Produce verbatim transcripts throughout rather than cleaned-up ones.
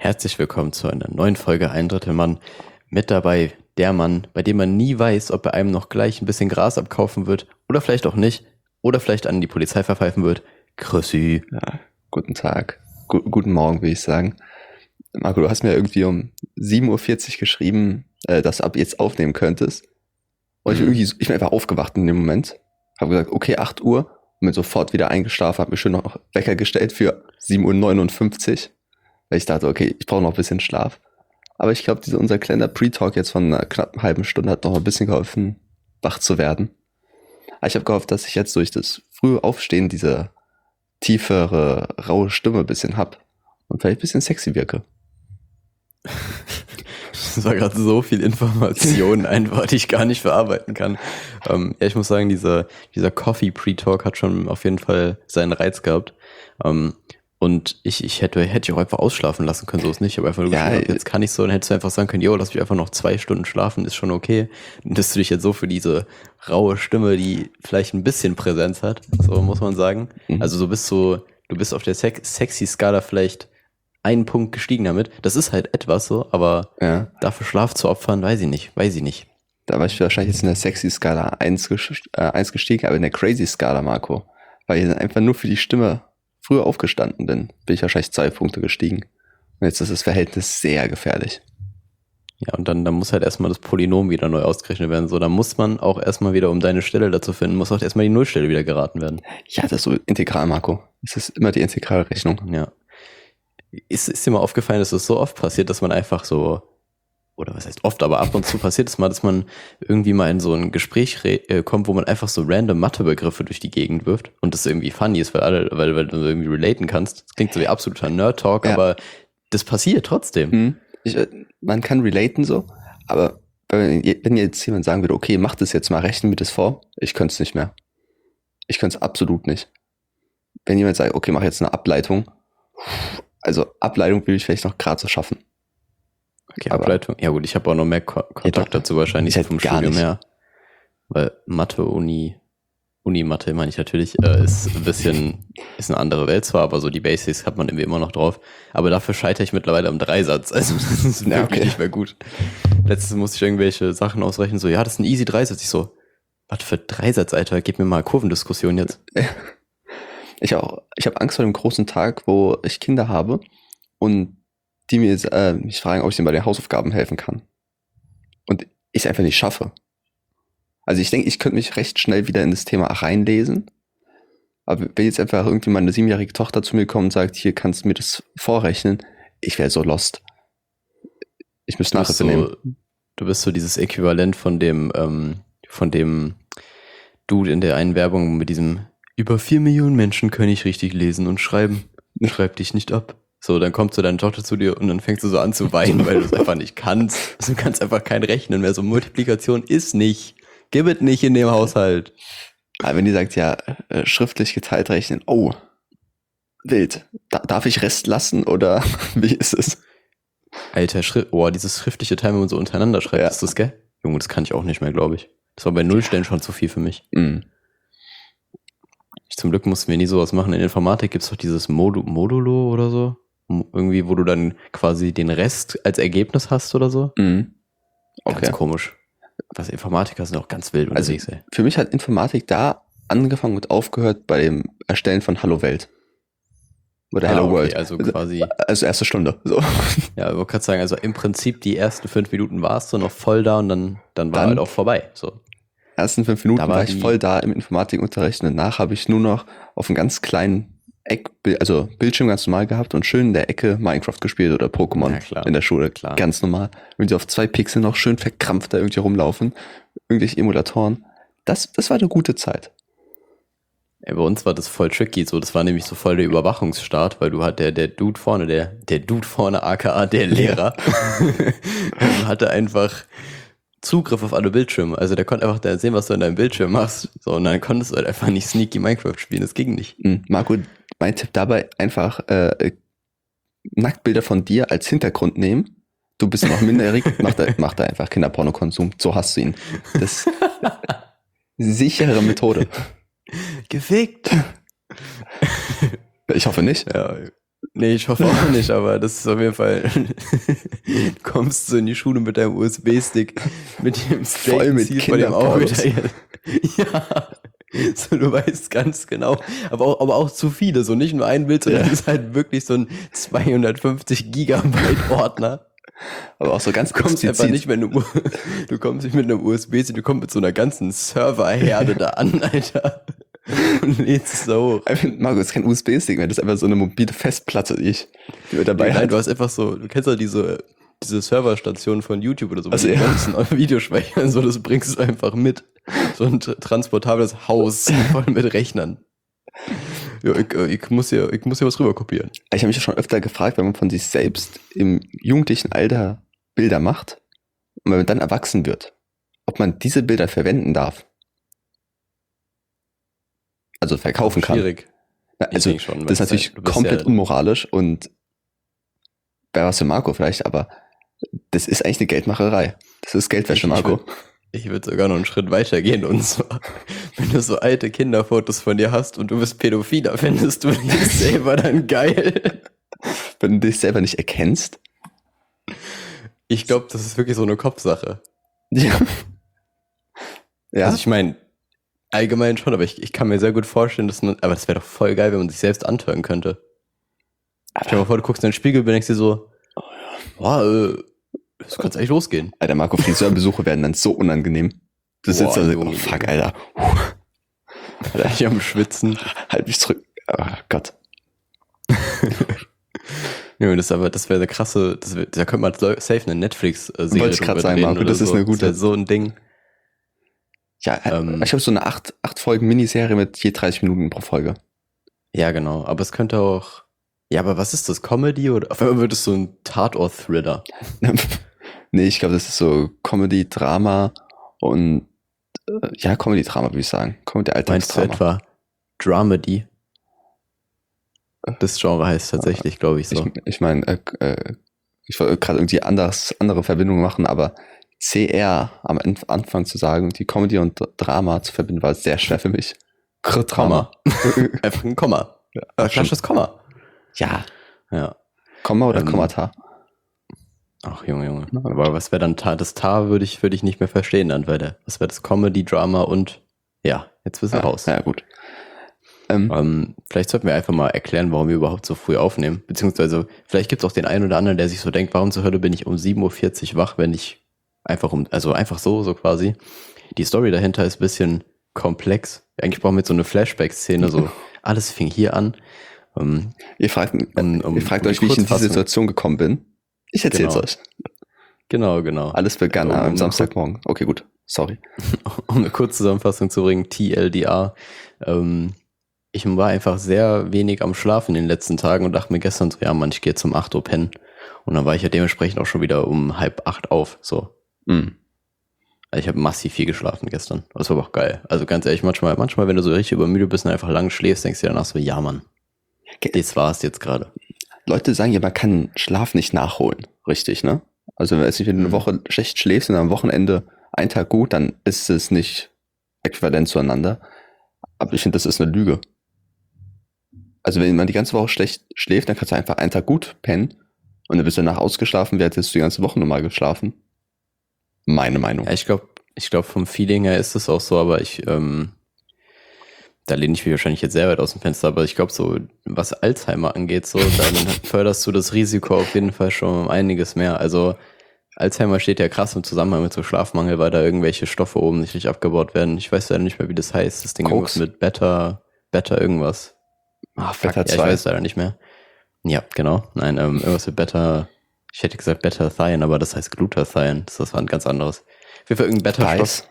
Herzlich willkommen zu einer neuen Folge Ein Drittel Mann. Mit dabei der Mann, bei dem man nie weiß, ob er einem noch gleich ein bisschen Gras abkaufen wird oder vielleicht auch nicht oder vielleicht an die Polizei verpfeifen wird. Chrissy. Ja, guten Tag, Gu- guten Morgen, will ich sagen. Marco, du hast mir irgendwie um sieben Uhr vierzig geschrieben, äh, dass du ab jetzt aufnehmen könntest. Und ich, Mhm. irgendwie, ich bin einfach aufgewacht in dem Moment. Habe gesagt, okay, acht Uhr. Und bin sofort wieder eingeschlafen, habe mir schön noch Wecker gestellt für sieben Uhr neunundfünfzig. Weil ich dachte, okay, ich brauche noch ein bisschen Schlaf. Aber ich glaube, dieser unser kleiner Pre-Talk jetzt von einer knappen halben Stunde hat noch ein bisschen geholfen, wach zu werden. Aber ich habe gehofft, dass ich jetzt durch das frühe Aufstehen diese tiefere, raue Stimme ein bisschen hab und vielleicht ein bisschen sexy wirke. Das war gerade so viel Information einfach, die ich gar nicht verarbeiten kann. Ähm, ja, ich muss sagen, dieser, dieser Coffee Pre-Talk hat schon auf jeden Fall seinen Reiz gehabt. Ähm, und ich, ich hätte, hätte ich auch einfach ausschlafen lassen können, so ist nicht. Ich habe einfach nur Ja, geschrieben, jetzt kann ich so, dann hättest du einfach sagen können, jo, lass mich einfach noch zwei Stunden schlafen, ist schon okay. Und dass du dich jetzt so für diese raue Stimme, die vielleicht ein bisschen Präsenz hat, so muss man sagen. Mhm. Also so bist du, du bist auf der Sex- Sexy-Skala vielleicht einen Punkt gestiegen damit. Das ist halt etwas so, aber Ja, dafür Schlaf zu opfern, weiß ich nicht, weiß ich nicht. da war ich wahrscheinlich jetzt in der Sexy-Skala eins gest- äh, eins gestiegen, aber in der Crazy-Skala, Marco, weil ich dann einfach nur für die Stimme früher aufgestanden bin, bin ich wahrscheinlich zwei Punkte gestiegen. Und jetzt ist das Verhältnis sehr gefährlich. Ja, und dann, dann muss halt erstmal das Polynom wieder neu ausgerechnet werden. So, dann muss man auch erstmal wieder, um deine Stelle dazu finden, muss auch erstmal die Nullstelle wieder geraten werden. Ja, das ist so integral, Marco. Es ist immer die Integralrechnung. Ja. Ist, ist dir mal aufgefallen, dass es so oft passiert, dass man einfach so, oder was heißt oft, aber ab und zu passiert es mal, dass man irgendwie mal in so ein Gespräch re- äh, kommt, wo man einfach so random Mathebegriffe durch die Gegend wirft und das irgendwie funny ist, weil, alle, weil, weil du irgendwie relaten kannst. Das klingt so wie absoluter Nerd-Talk, Ja. aber das passiert trotzdem. Hm. Ich, äh, man kann relaten so, aber wenn, wenn jetzt jemand sagen würde, okay, mach das jetzt mal, rechnen mir das vor, ich könnte es nicht mehr. Ich könnte es absolut nicht. Wenn jemand sagt, okay, mach jetzt eine Ableitung, also Ableitung will ich vielleicht noch gerade so schaffen. Okay, Aber- Ableitung. Ja gut, ich habe auch noch mehr Ko Kontakt doch. dazu wahrscheinlich Ich hätte vom gar Studium nicht. her. Weil Mathe, Uni, Uni-Mathe meine ich natürlich, äh, ist ein bisschen, ist eine andere Welt zwar, aber so die Basics hat man irgendwie immer noch drauf. Aber dafür scheitere ich mittlerweile am Dreisatz. Also das ist Ja, wirklich okay. nicht mehr gut. Letztens musste ich irgendwelche Sachen ausrechnen, so, ja, das ist ein easy Dreisatz. Ich so, was für Dreisatz, Alter? Gib mir mal Kurvendiskussion jetzt. Ich auch. Ich habe Angst vor dem großen Tag, wo ich Kinder habe und die mir äh, mich fragen, ob ich ihnen bei den Hausaufgaben helfen kann. Und ich es einfach nicht schaffe. Also ich denke, ich könnte mich recht schnell wieder in das Thema reinlesen. Aber wenn jetzt einfach irgendwie meine siebenjährige Tochter zu mir kommt und sagt, hier kannst du mir das vorrechnen, ich wäre so lost. Ich müsste Du bist, Nachhilfe nehmen. so, du bist so dieses Äquivalent von dem, ähm, von dem Dude in der einen Werbung mit diesem über vier Millionen Menschen können nicht richtig lesen und schreiben. Schreib dich nicht ab. So, dann kommt so deine Tochter zu dir und dann fängst du so an zu weinen, weil du es einfach nicht kannst. Also, du kannst einfach kein Rechnen mehr. So Multiplikation ist nicht. Gib es nicht in dem Haushalt. Aber wenn die sagt, ja, äh, schriftlich geteilt rechnen, oh, wild. Da, darf ich Rest lassen oder wie ist es? Alter, Schrift, oh, dieses schriftliche Teil, wenn man so untereinander schreibt, Ja. ist das, gell? Junge, das kann ich auch nicht mehr, glaube ich. Das war bei Nullstellen schon zu viel für mich. Mm. Ich, zum Glück mussten wir nie sowas machen. In Informatik gibt's doch dieses Modu Modulo oder so. M- Irgendwie, wo du dann quasi den Rest als Ergebnis hast oder so. Mm. Ganz Okay. komisch. Was Informatiker sind auch ganz wild Also unterwegs, ey. für mich hat Informatik da angefangen und aufgehört bei dem Erstellen von Hallo Welt. Oder Hello Ah, okay, World. also quasi, Also erste Stunde. So. ja, ich wollte gerade sagen, also im Prinzip die ersten fünf Minuten warst du noch voll da und dann, dann war Dann- halt auch vorbei. So. Ersten fünf Minuten Da war war ich die- voll da im Informatikunterricht und danach habe ich nur noch auf einem ganz kleinen Eck, also Bildschirm ganz normal gehabt und schön in der Ecke Minecraft gespielt oder Pokémon Ja, klar. in der Schule. Klar. Ganz normal. Wenn sie auf zwei Pixel noch schön verkrampft da irgendwie rumlaufen. Irgendwelche Emulatoren. Das, das war eine gute Zeit. Ey, bei uns war das voll tricky, so, das war nämlich so voll der Überwachungsstaat, weil du halt der, der Dude vorne, der, der Dude vorne, aka der Lehrer, hatte einfach Zugriff auf alle Bildschirme. Also der konnte einfach da sehen, was du in deinem Bildschirm machst. So, und dann konntest du halt einfach nicht sneaky Minecraft spielen, das ging nicht. Mhm. Marco, mein Tipp dabei, einfach äh, Nacktbilder von dir als Hintergrund nehmen. Du bist noch minderjährig, mach da, mach da einfach Kinderpornokonsum. So hast du ihn. Das sichere Methode. Gefickt! Ich hoffe nicht. Ja, Nee, ich hoffe auch nicht, aber das ist auf jeden Fall. Du kommst so in die Schule mit deinem U S B-Stick, mit dem Voll mit Ziel vor dem auch Kinderpornos. wieder. Ja. So, du weißt ganz genau, aber auch, aber auch zu viele, so nicht nur ein Bild, sondern Ja. es ist halt wirklich so ein zweihundertfünfzig Gigabyte Ordner. Aber auch so ganz Du kommst einfach explizit. nicht mit einem, U- du kommst nicht mit einem U S B-Stick, du kommst mit so einer ganzen Serverherde da an, Alter. Und lädst es da hoch. Einfach, Marco, das ist kein U S B-Stick mehr, das ist einfach so eine mobile Festplatte, die ich die wir dabei Nein, hat. du hast einfach so, du kennst ja diese, diese Serverstation von YouTube oder so, wo Also, die ja. ganzen Videospeicher, so, das bringst du einfach mit. So ein tra- transportables Haus voll mit Rechnern. Ja, ich, äh, ich muss hier, ich muss hier was rüber kopieren. Ich habe mich schon öfter gefragt, wenn man von sich selbst im jugendlichen Alter Bilder macht und wenn man dann erwachsen wird, ob man diese Bilder verwenden darf. Also verkaufen kann. Schwierig. Na, Ich also, denk schon, das ist weil natürlich du bist komplett ja- unmoralisch und wäre was für Marco vielleicht, aber das ist eigentlich eine Geldmacherei. Das ist Geldwäsche, Ich- ich Marco. würd- Ich würde sogar noch einen Schritt weiter gehen und zwar, wenn du so alte Kinderfotos von dir hast und du bist Pädophiler, findest du die selber dann geil? Wenn du dich selber nicht erkennst. Ich glaube, das ist wirklich so eine Kopfsache. Ja. Ja. Also ich meine, allgemein schon, aber ich, ich kann mir sehr gut vorstellen, dass man, aber das wäre doch voll geil, wenn man sich selbst antören könnte. Stell dir mal vor, du guckst in den Spiegel und denkst dir so, boah, äh, das kann echt losgehen. Alter, Marco, Friseurbesuche werden dann so unangenehm. Du sitzt Boah, da so, Junge, oh fuck, Junge. Alter. Alter, ich am Schwitzen. Halt mich zurück. Oh Gott. Ja, das ist aber, das wäre eine krasse, das wär, da könnte man safe eine Netflix-Serie Wollte ich grad drüber sagen, drehen Marco, oder das ist so. eine gute- Das wär so ein Ding. Ja, Ähm. ich habe so eine acht, acht Folgen Miniserie mit je dreißig Minuten pro Folge. Ja, genau. Aber es könnte auch, ja, aber was ist das? Comedy oder, auf einmal wird es so ein Tatort-Thriller. Nee, ich glaube, das ist so Comedy, Drama und äh, ja, Comedy, Drama, würde ich sagen. Comedy, Meinst du Alltagsdrama. etwa Dramedy? Das Genre heißt tatsächlich, glaube ich, so. Ich, ich meine, äh, äh, ich wollte gerade irgendwie anders, andere Verbindungen machen, aber C R am An- Anfang zu sagen, die Comedy und Drama zu verbinden, war sehr schwer für mich. Komma. Einfach ein Komma. Ja, Äh, Klassisches Komma. Ja. Ja. Komma oder Ähm, Kommata? Ach, Junge, Junge. Aber was wäre dann Ta? Das Ta würde ich, würde ich nicht mehr verstehen dann, weil der, was wäre das Comedy, Drama und, ja, jetzt bist du Ja, raus. ja, gut. Ähm, Ähm, vielleicht sollten wir einfach mal erklären, warum wir überhaupt so früh aufnehmen. Beziehungsweise, vielleicht gibt es auch den einen oder anderen, der sich so denkt, warum zur Hölle bin ich um sieben Uhr vierzig wach, wenn ich einfach um, also einfach so, so quasi. Die Story dahinter ist ein bisschen komplex. Eigentlich brauchen wir jetzt so eine Flashback-Szene, so alles fing hier an. Ähm, ihr fragt, äh, um- um- ihr fragt um euch, die wie ich in diese Kurzfassung. Situation gekommen bin. Ich erzähl's Genau. euch. genau, genau. Alles begann Um- um am eine Samstagmorgen. Okay, gut. Sorry. Um eine Kurzzusammenfassung zu bringen, T L D R. Ähm, ich war einfach sehr wenig am Schlafen in den letzten Tagen und dachte mir gestern so, ja Mann, ich gehe jetzt um acht Uhr pennen. Und dann war ich ja dementsprechend auch schon wieder um halb acht auf. So. Hm. Also ich habe massiv viel geschlafen gestern. Das war aber auch geil. Also ganz ehrlich, manchmal, manchmal, wenn du so richtig übermüde bist und einfach lang schläfst, denkst du dir danach so, ja Mann, Ge- das war's jetzt gerade. Leute sagen ja, man kann Schlaf nicht nachholen. Richtig, ne? Also, wenn du eine Mhm. Woche schlecht schläfst und am Wochenende einen Tag gut, dann ist es nicht äquivalent zueinander. Aber ich finde, das ist eine Lüge. Also, wenn man die ganze Woche schlecht schläft, dann kannst du einfach einen Tag gut pennen und dann bist du danach ausgeschlafen, wie hättest du die ganze Woche normal geschlafen. Meine Meinung. Ja, ich glaube, ich glaube vom Feeling her ist es auch so, aber ich, ähm, da lehne ich mich wahrscheinlich jetzt sehr weit aus dem Fenster, aber ich glaube so, was Alzheimer angeht, so, dann förderst du das Risiko auf jeden Fall schon um einiges mehr. Also Alzheimer steht ja krass im Zusammenhang mit so Schlafmangel, weil da irgendwelche Stoffe oben nicht richtig abgebaut werden. Ich weiß leider nicht mehr, wie das heißt. Das Ding Koks? irgendwas mit Beta, Beta irgendwas. Ah, Fuck, Beta ja, ich zwei. weiß leider nicht mehr. Ja, genau. Nein, ähm, irgendwas mit Beta, ich hätte gesagt Beta-Thion, aber das heißt Glutathion. Das ist was ein ganz anderes. Auf jeden Fall irgendein Beta-Stoff.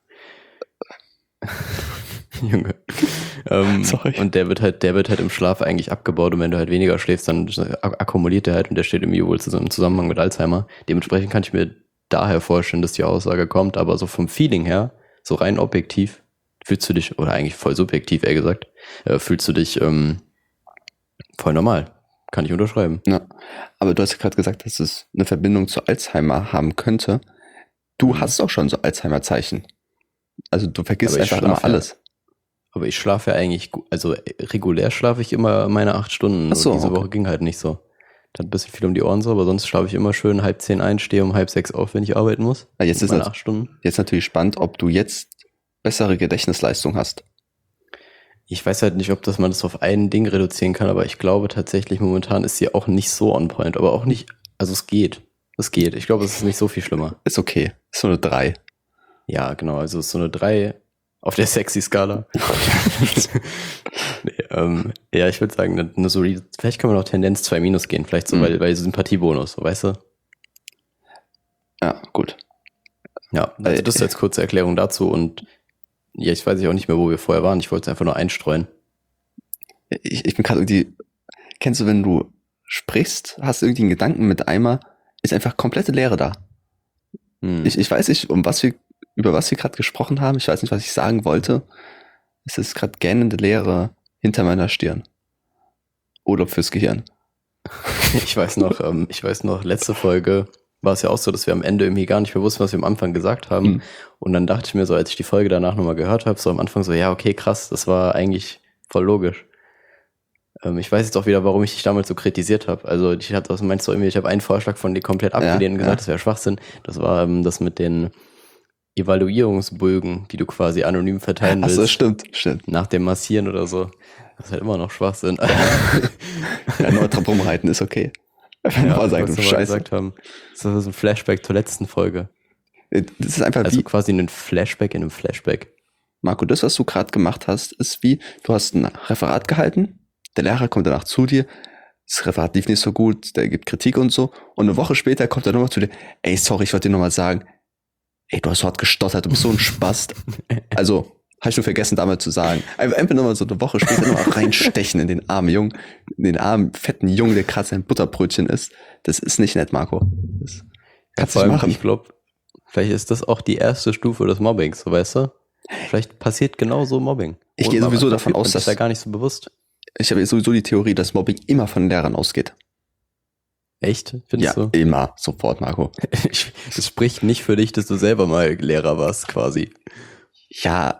Reis. Junge. ähm, Sorry. Und der wird halt, der wird halt im Schlaf eigentlich abgebaut und wenn du halt weniger schläfst, dann ak- akkumuliert der halt und der steht irgendwie wohl zusammen- im Zusammenhang mit Alzheimer. Dementsprechend kann ich mir daher vorstellen, dass die Aussage kommt, aber so vom Feeling her, so rein objektiv, fühlst du dich, oder eigentlich voll subjektiv eher gesagt, äh, fühlst du dich ähm, voll normal. Kann ich unterschreiben. Ja. Aber du hast ja gerade gesagt, dass es eine Verbindung zu Alzheimer haben könnte. Du Mhm. hast auch schon so Alzheimer-Zeichen. Also du vergisst Aber ich einfach immer schlaf ja. alles. Aber ich schlafe ja eigentlich, gu- also äh, regulär schlafe ich immer meine acht Stunden. Ach so, Und diese okay. Woche ging halt nicht so. Da hat ein bisschen viel um die Ohren so, aber sonst schlafe ich immer schön halb zehn ein, stehe um halb sechs auf, wenn ich arbeiten muss. Ja, jetzt Mit ist meine nat- acht Stunden. Jetzt natürlich spannend, ob du jetzt bessere Gedächtnisleistung hast. Ich weiß halt nicht, ob das man das auf ein Ding reduzieren kann, aber ich glaube tatsächlich, momentan ist sie auch nicht so on point, aber auch nicht, also es geht. Es geht. Ich glaube, es ist nicht so viel schlimmer. Ist okay. Ist nur eine drei. Ja, genau, also es ist so eine drei auf der Sexy-Skala. nee, ähm, ja, ich würde sagen, eine solide, vielleicht können wir noch Tendenz zwei minus gehen, vielleicht so, Mhm. weil, weil Sympathiebonus, so, weißt du? Ja, gut. Ja, also das ist jetzt kurze Erklärung dazu und ja, ich weiß auch nicht mehr, wo wir vorher waren. Ich wollte es einfach nur einstreuen. Ich, ich bin gerade irgendwie, kennst du, wenn du sprichst, hast du irgendwie einen Gedanken mit einmal, ist einfach komplette Leere da. Hm. Ich, ich weiß nicht, um was wir, über was wir gerade gesprochen haben. Ich weiß nicht, was ich sagen wollte. Es ist gerade gähnende Leere hinter meiner Stirn. Urlaub fürs Gehirn. Ich weiß noch, ähm, ich weiß noch, letzte Folge war es ja auch so, dass wir am Ende irgendwie gar nicht mehr wussten, was wir am Anfang gesagt haben. Mhm. Und dann dachte ich mir so, als ich die Folge danach nochmal gehört habe, so am Anfang so, ja, okay, krass, das war eigentlich voll logisch. Ähm, ich weiß jetzt auch wieder, warum ich dich damals so kritisiert habe. Also ich hatte, was meinst du irgendwie, ich habe einen Vorschlag von dir komplett abgelehnt Ja, und gesagt, ja. das wäre Schwachsinn. Das war ähm, das mit den Evaluierungsbögen, die du quasi anonym verteilen willst. Achso, stimmt, stimmt. Nach dem Massieren oder so. Das ist halt immer noch Schwachsinn. Ja, nur dran rumreiten ist okay. Einfach ja, mal sagen, was du wir mal Scheiße. gesagt haben. Das ist ein Flashback zur letzten Folge. Das ist einfach Also wie, quasi ein Flashback in einem Flashback. Marco, das, was du gerade gemacht hast, ist wie, du hast ein Referat gehalten, der Lehrer kommt danach zu dir, das Referat lief nicht so gut, der gibt Kritik und so, und eine Woche später kommt er nochmal zu dir, ey, sorry, ich wollte dir nochmal sagen, ey, du hast so hart gestottert, du bist so ein Spast. Also, habe ich nur vergessen, damals zu sagen. Einfach einfach nochmal so eine Woche später nochmal reinstechen in den armen Jungen, in den armen, fetten Jungen, der gerade sein Butterbrötchen isst. Das ist nicht nett, Marco. Das kannst du Vor nicht allem, machen. ich glaube, vielleicht ist das auch die erste Stufe des Mobbings, so weißt du? Vielleicht passiert genau so Mobbing. Ich Und gehe man sowieso einfach davon fühlt aus, man sich dass- da gar nicht so bewusst. Ich habe sowieso die Theorie, dass Mobbing immer von Lehrern ausgeht. Echt? Findest Ja, du? immer, sofort, Marco. Ich- Es spricht nicht für dich, dass du selber mal Lehrer warst, quasi. Ja,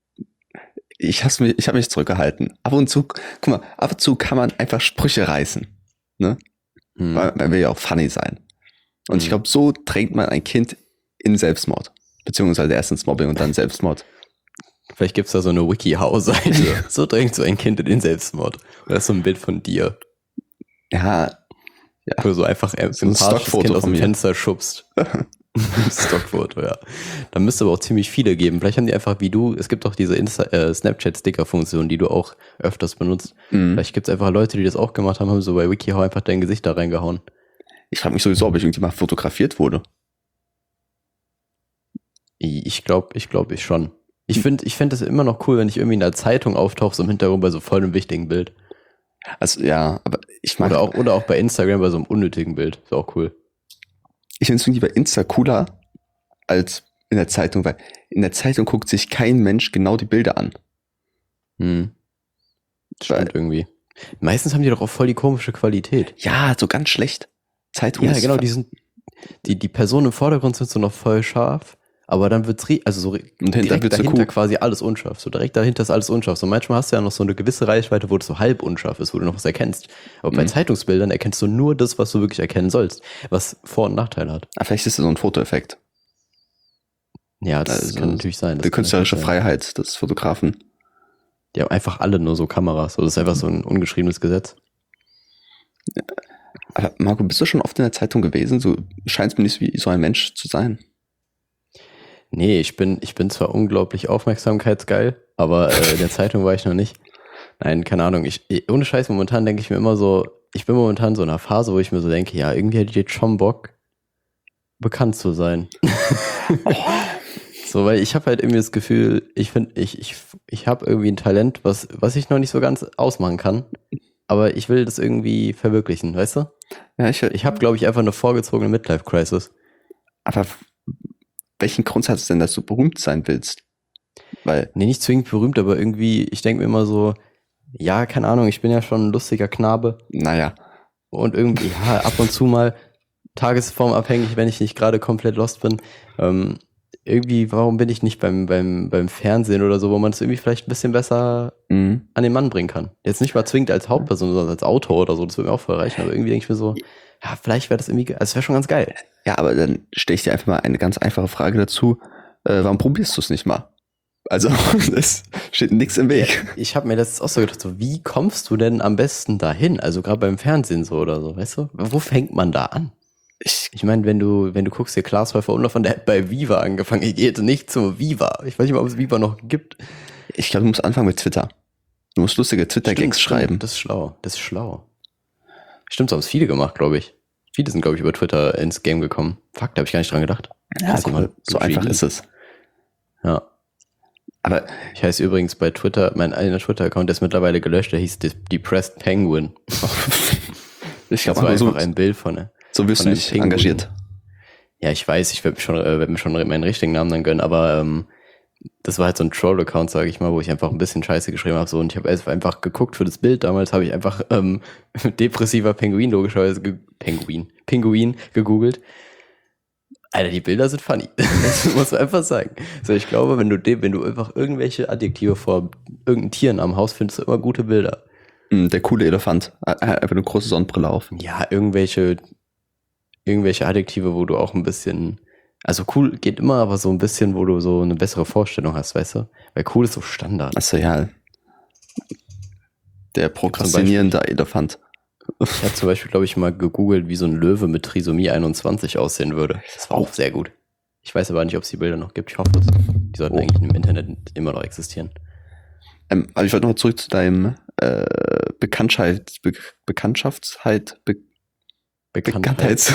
ich habe mich, ich hab mich zurückgehalten. Ab und zu, guck mal, ab und zu kann man einfach Sprüche reißen. Ne? Hm. Weil man will ja auch funny sein. Und ich Mhm. glaube, so drängt man ein Kind in Selbstmord. Beziehungsweise erst ins Mobbing und dann Selbstmord. Vielleicht gibt's da so eine WikiHow-Seite. So drängt so ein Kind in den Selbstmord. Oder so ein Bild von dir. Ja, Wo du so einfach ein So ein sympathisches Stockfoto Kind aus von dem mir. Fenster schubst. Stockfoto, ja. Da müsste aber auch ziemlich viele geben. Vielleicht haben die einfach wie du, es gibt auch diese Insta- äh, Snapchat-Sticker-Funktion, die du auch öfters benutzt. mhm. Vielleicht gibt's einfach Leute, die das auch gemacht haben, haben so bei WikiHow einfach dein Gesicht da reingehauen. Ich frage mich sowieso, ob ich irgendwie mal fotografiert wurde. Ich glaube, ich glaube ich schon. Ich finde, ich fände es immer noch cool, wenn ich irgendwie in der Zeitung auftauche, so im Hintergrund bei so voll einem wichtigen Bild. Also ja, aber ich mag, Oder auch, oder auch bei Instagram bei so einem unnötigen Bild. Ist auch cool. ich finde es irgendwie bei Insta cooler als in der Zeitung, weil in der Zeitung guckt sich kein Mensch genau die Bilder an. Hm. Weil, Stimmt irgendwie. Meistens haben die doch auch voll die komische Qualität. ja, so ganz schlecht. Zeitung Ja, ist genau, fa- die sind, die, die Personen im Vordergrund sind so noch voll scharf, aber dann wird's, ri- also so ri- Und hinter direkt wird's so dahinter cool. quasi alles unscharf. So direkt dahinter ist alles unscharf. So manchmal hast du ja noch so eine gewisse Reichweite, wo das so halb unscharf ist, wo du noch was erkennst. Aber bei Mhm. Zeitungsbildern erkennst du nur das, was du wirklich erkennen sollst, was Vor- und Nachteile hat. Ah, vielleicht ist das so ein Fotoeffekt. Ja, das Also, kann natürlich sein. Das Die kann künstlerische natürlich sein. Freiheit des Fotografen. Die haben einfach alle nur so Kameras. So, das ist einfach so ein ungeschriebenes Gesetz. Aber Marco, bist du schon oft in der Zeitung gewesen? Du scheinst mir nicht wie so ein Mensch zu sein. Nee, ich bin, ich bin zwar unglaublich aufmerksamkeitsgeil, aber äh, in der Zeitung war ich noch nicht. Nein, keine Ahnung. Ich, ich, ohne Scheiß, momentan denke ich mir immer so, ich bin momentan so in einer Phase, wo ich mir so denke, ja, irgendwie hätte ich jetzt schon Bock, bekannt zu sein. So, weil ich habe halt irgendwie das Gefühl, ich finde, ich, ich, ich habe irgendwie ein Talent, was, was ich noch nicht so ganz ausmachen kann. Aber ich will das irgendwie verwirklichen, weißt du? Ja, ich, Ich habe, glaube ich, einfach eine vorgezogene Midlife-Crisis. aber welchen Grund hat es denn, dass du berühmt sein willst? Weil, Nee, nicht zwingend berühmt, aber irgendwie, ich denke mir immer so, ja, keine Ahnung, ich bin ja schon ein lustiger Knabe naja, und irgendwie, ja, ab und zu mal tagesformabhängig, wenn ich nicht gerade komplett lost bin, ähm, irgendwie, warum bin ich nicht beim, beim, beim Fernsehen oder so, wo man es irgendwie vielleicht ein bisschen besser Mhm. an den Mann bringen kann. Jetzt nicht mal zwingend als Hauptperson, sondern als Autor oder so, das würde mir auch voll reichen, aber irgendwie denke ich mir so, ja, vielleicht wäre das irgendwie, ge- also es wäre schon ganz geil. Ja, aber dann stelle ich dir einfach mal eine ganz einfache Frage dazu. Äh, warum probierst du es nicht mal? Also, es steht nichts im Weg. Ich habe mir letztens auch so gedacht, so, wie kommst du denn am besten dahin? Also gerade beim Fernsehen so oder so, weißt du? Wo fängt man da an? Ich, Ich meine, wenn du, wenn du guckst, hier Klaas Häufer Umlauf, der hat bei Viva angefangen. Ich gehe jetzt nicht zu Viva. Ich weiß nicht mal, ob es Viva noch gibt. ich glaube, du musst anfangen mit Twitter. Du musst lustige Twitter-Gags Stimmt, schreiben. Das ist schlau. Das ist schlau. Stimmt, so haben es viele gemacht, glaube ich. Viele sind, glaube ich, über Twitter ins Game gekommen. Fuck, da habe ich gar nicht dran gedacht. Ja, Weiß cool. jemand, So du einfach Genie. ist es. Ja. Aber Ich heiße übrigens bei Twitter, mein einer Twitter-Account, der ist mittlerweile gelöscht, der hieß Des- Depressed Penguin. ich Das glaube, war so, einfach ein Bild von ne. so wirst von du einem nicht Pinguin. engagiert. Ja, ich weiß, ich werde mir schon, äh, werd mir schon meinen richtigen Namen dann gönnen, aber ähm, das war halt so ein Troll-Account, sage ich mal, wo ich einfach ein bisschen Scheiße geschrieben habe. So, und ich habe einfach geguckt für das Bild. Damals habe ich einfach ähm, depressiver Pinguin, logischerweise, ge Pinguin, Pinguin gegoogelt. Alter, die Bilder sind funny. Das muss man einfach sagen. So, ich glaube, wenn du, de wenn du einfach irgendwelche Adjektive vor irgendeinen Tieren am Haus findest, du immer gute Bilder. Mm, Der coole Elefant. Er hat einfach eine große Sonnenbrille auf. Ja, irgendwelche, irgendwelche Adjektive, wo du auch ein bisschen, also cool geht immer, aber so ein bisschen, wo du so eine bessere Vorstellung hast, weißt du? Weil cool ist so Standard. Achso, ja. Der prokrastinierende Elefant. Ich habe zum Beispiel, glaube ich, mal gegoogelt, wie so ein Löwe mit Trisomie einundzwanzig aussehen würde. Das war auch sehr gut. Ich weiß aber nicht, ob es die Bilder noch gibt. Ich hoffe es. Die sollten Oh. eigentlich im Internet immer noch existieren. Ähm, aber ich wollte noch zurück zu deinem äh, Bekanntheit, Be Bekanntschaftsheit, Be Bekanntheit. Bekanntheits...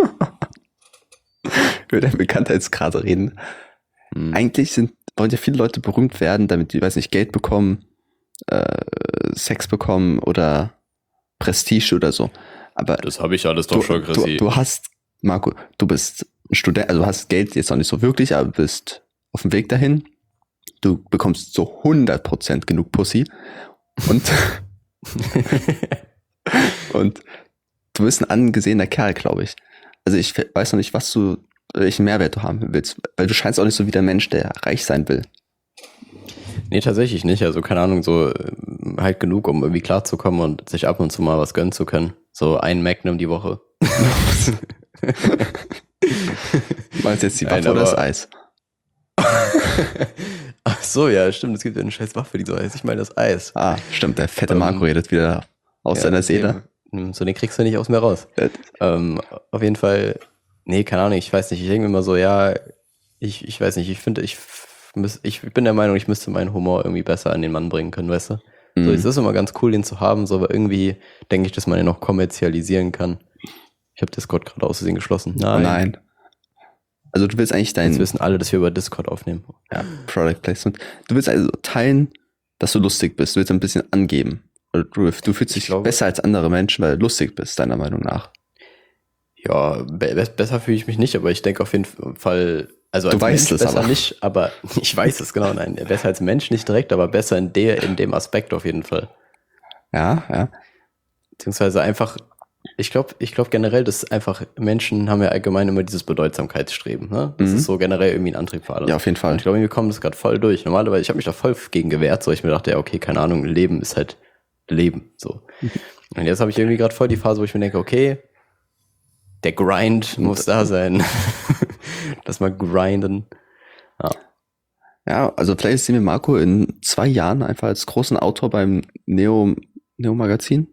über deinen Bekanntheitsgrad reden. Hm. Eigentlich sind, wollen ja viele Leute berühmt werden, damit die, weiß nicht, Geld bekommen, äh, Sex bekommen oder Prestige oder so. Aber Das habe ich alles du, du, du hast, Marco, du bist ein Student, also du hast Geld jetzt noch nicht so wirklich, aber du bist auf dem Weg dahin. Du bekommst so hundert Prozent genug Pussy und, und du bist ein angesehener Kerl, glaube ich. Also ich weiß noch nicht, was du, welchen Mehrwert du haben willst, weil du scheinst auch nicht so wie der Mensch, der reich sein will. Nee, tatsächlich nicht. Also keine Ahnung, so äh, halt genug, um irgendwie klarzukommen und sich ab und zu mal was gönnen zu können. So ein Magnum die Woche. Du meinst jetzt die Waffe Nein, oder das aber- Eis? Ach so, ja, stimmt. Es gibt ja eine scheiß Waffe, die so heißt. Ich meine das Eis. Ah, stimmt, der fette Ähm, Marco redet wieder aus Ja, seiner Seele. nee, so den kriegst du nicht aus mir raus. Ja. Ähm, auf jeden Fall, nee, keine Ahnung, ich weiß nicht. Ich denke mir immer so, ja, ich, ich weiß nicht, ich finde, ich, müß- ich bin der Meinung, ich müsste meinen Humor irgendwie besser an den Mann bringen können, weißt du? So, Mhm. es ist immer ganz cool, den zu haben, so, aber irgendwie denke ich, dass man den noch kommerzialisieren kann. Ich habe Discord gerade aus Versehen geschlossen. Oh nein. Also du willst eigentlich Jetzt dein wissen alle, dass wir über Discord aufnehmen. ja, Product Placement. Du willst also teilen, dass du lustig bist. Du willst ein bisschen angeben. Oder Du, du fühlst Ich dich glaube- besser als andere Menschen, weil du lustig bist, deiner Meinung nach. Ja, be be- besser fühle ich mich nicht, aber ich denke auf jeden Fall, also Du als weißt Mensch es besser aber. nicht, aber ich weiß es genau, nein, besser als Mensch nicht direkt, aber besser in der, in dem Aspekt auf jeden Fall. Ja, ja. Beziehungsweise einfach, ich glaube, ich glaube generell, dass einfach Menschen haben ja allgemein immer dieses Bedeutsamkeitsstreben, ne? Das Mhm. ist so generell irgendwie ein Antrieb für alles. Ja, auf jeden Und Fall. ich glaube, wir kommen das gerade voll durch. Normalerweise, ich habe mich da voll gegen gewehrt, so ich mir dachte, ja, okay, keine Ahnung, Leben ist halt Leben, so. Und jetzt habe ich irgendwie gerade voll die Phase, wo ich mir denke, okay, der Grind muss da sein. Lass mal grinden. Ja, also vielleicht sehen wir Marco in zwei Jahren einfach als großen Autor beim Neo, Neo Magazin.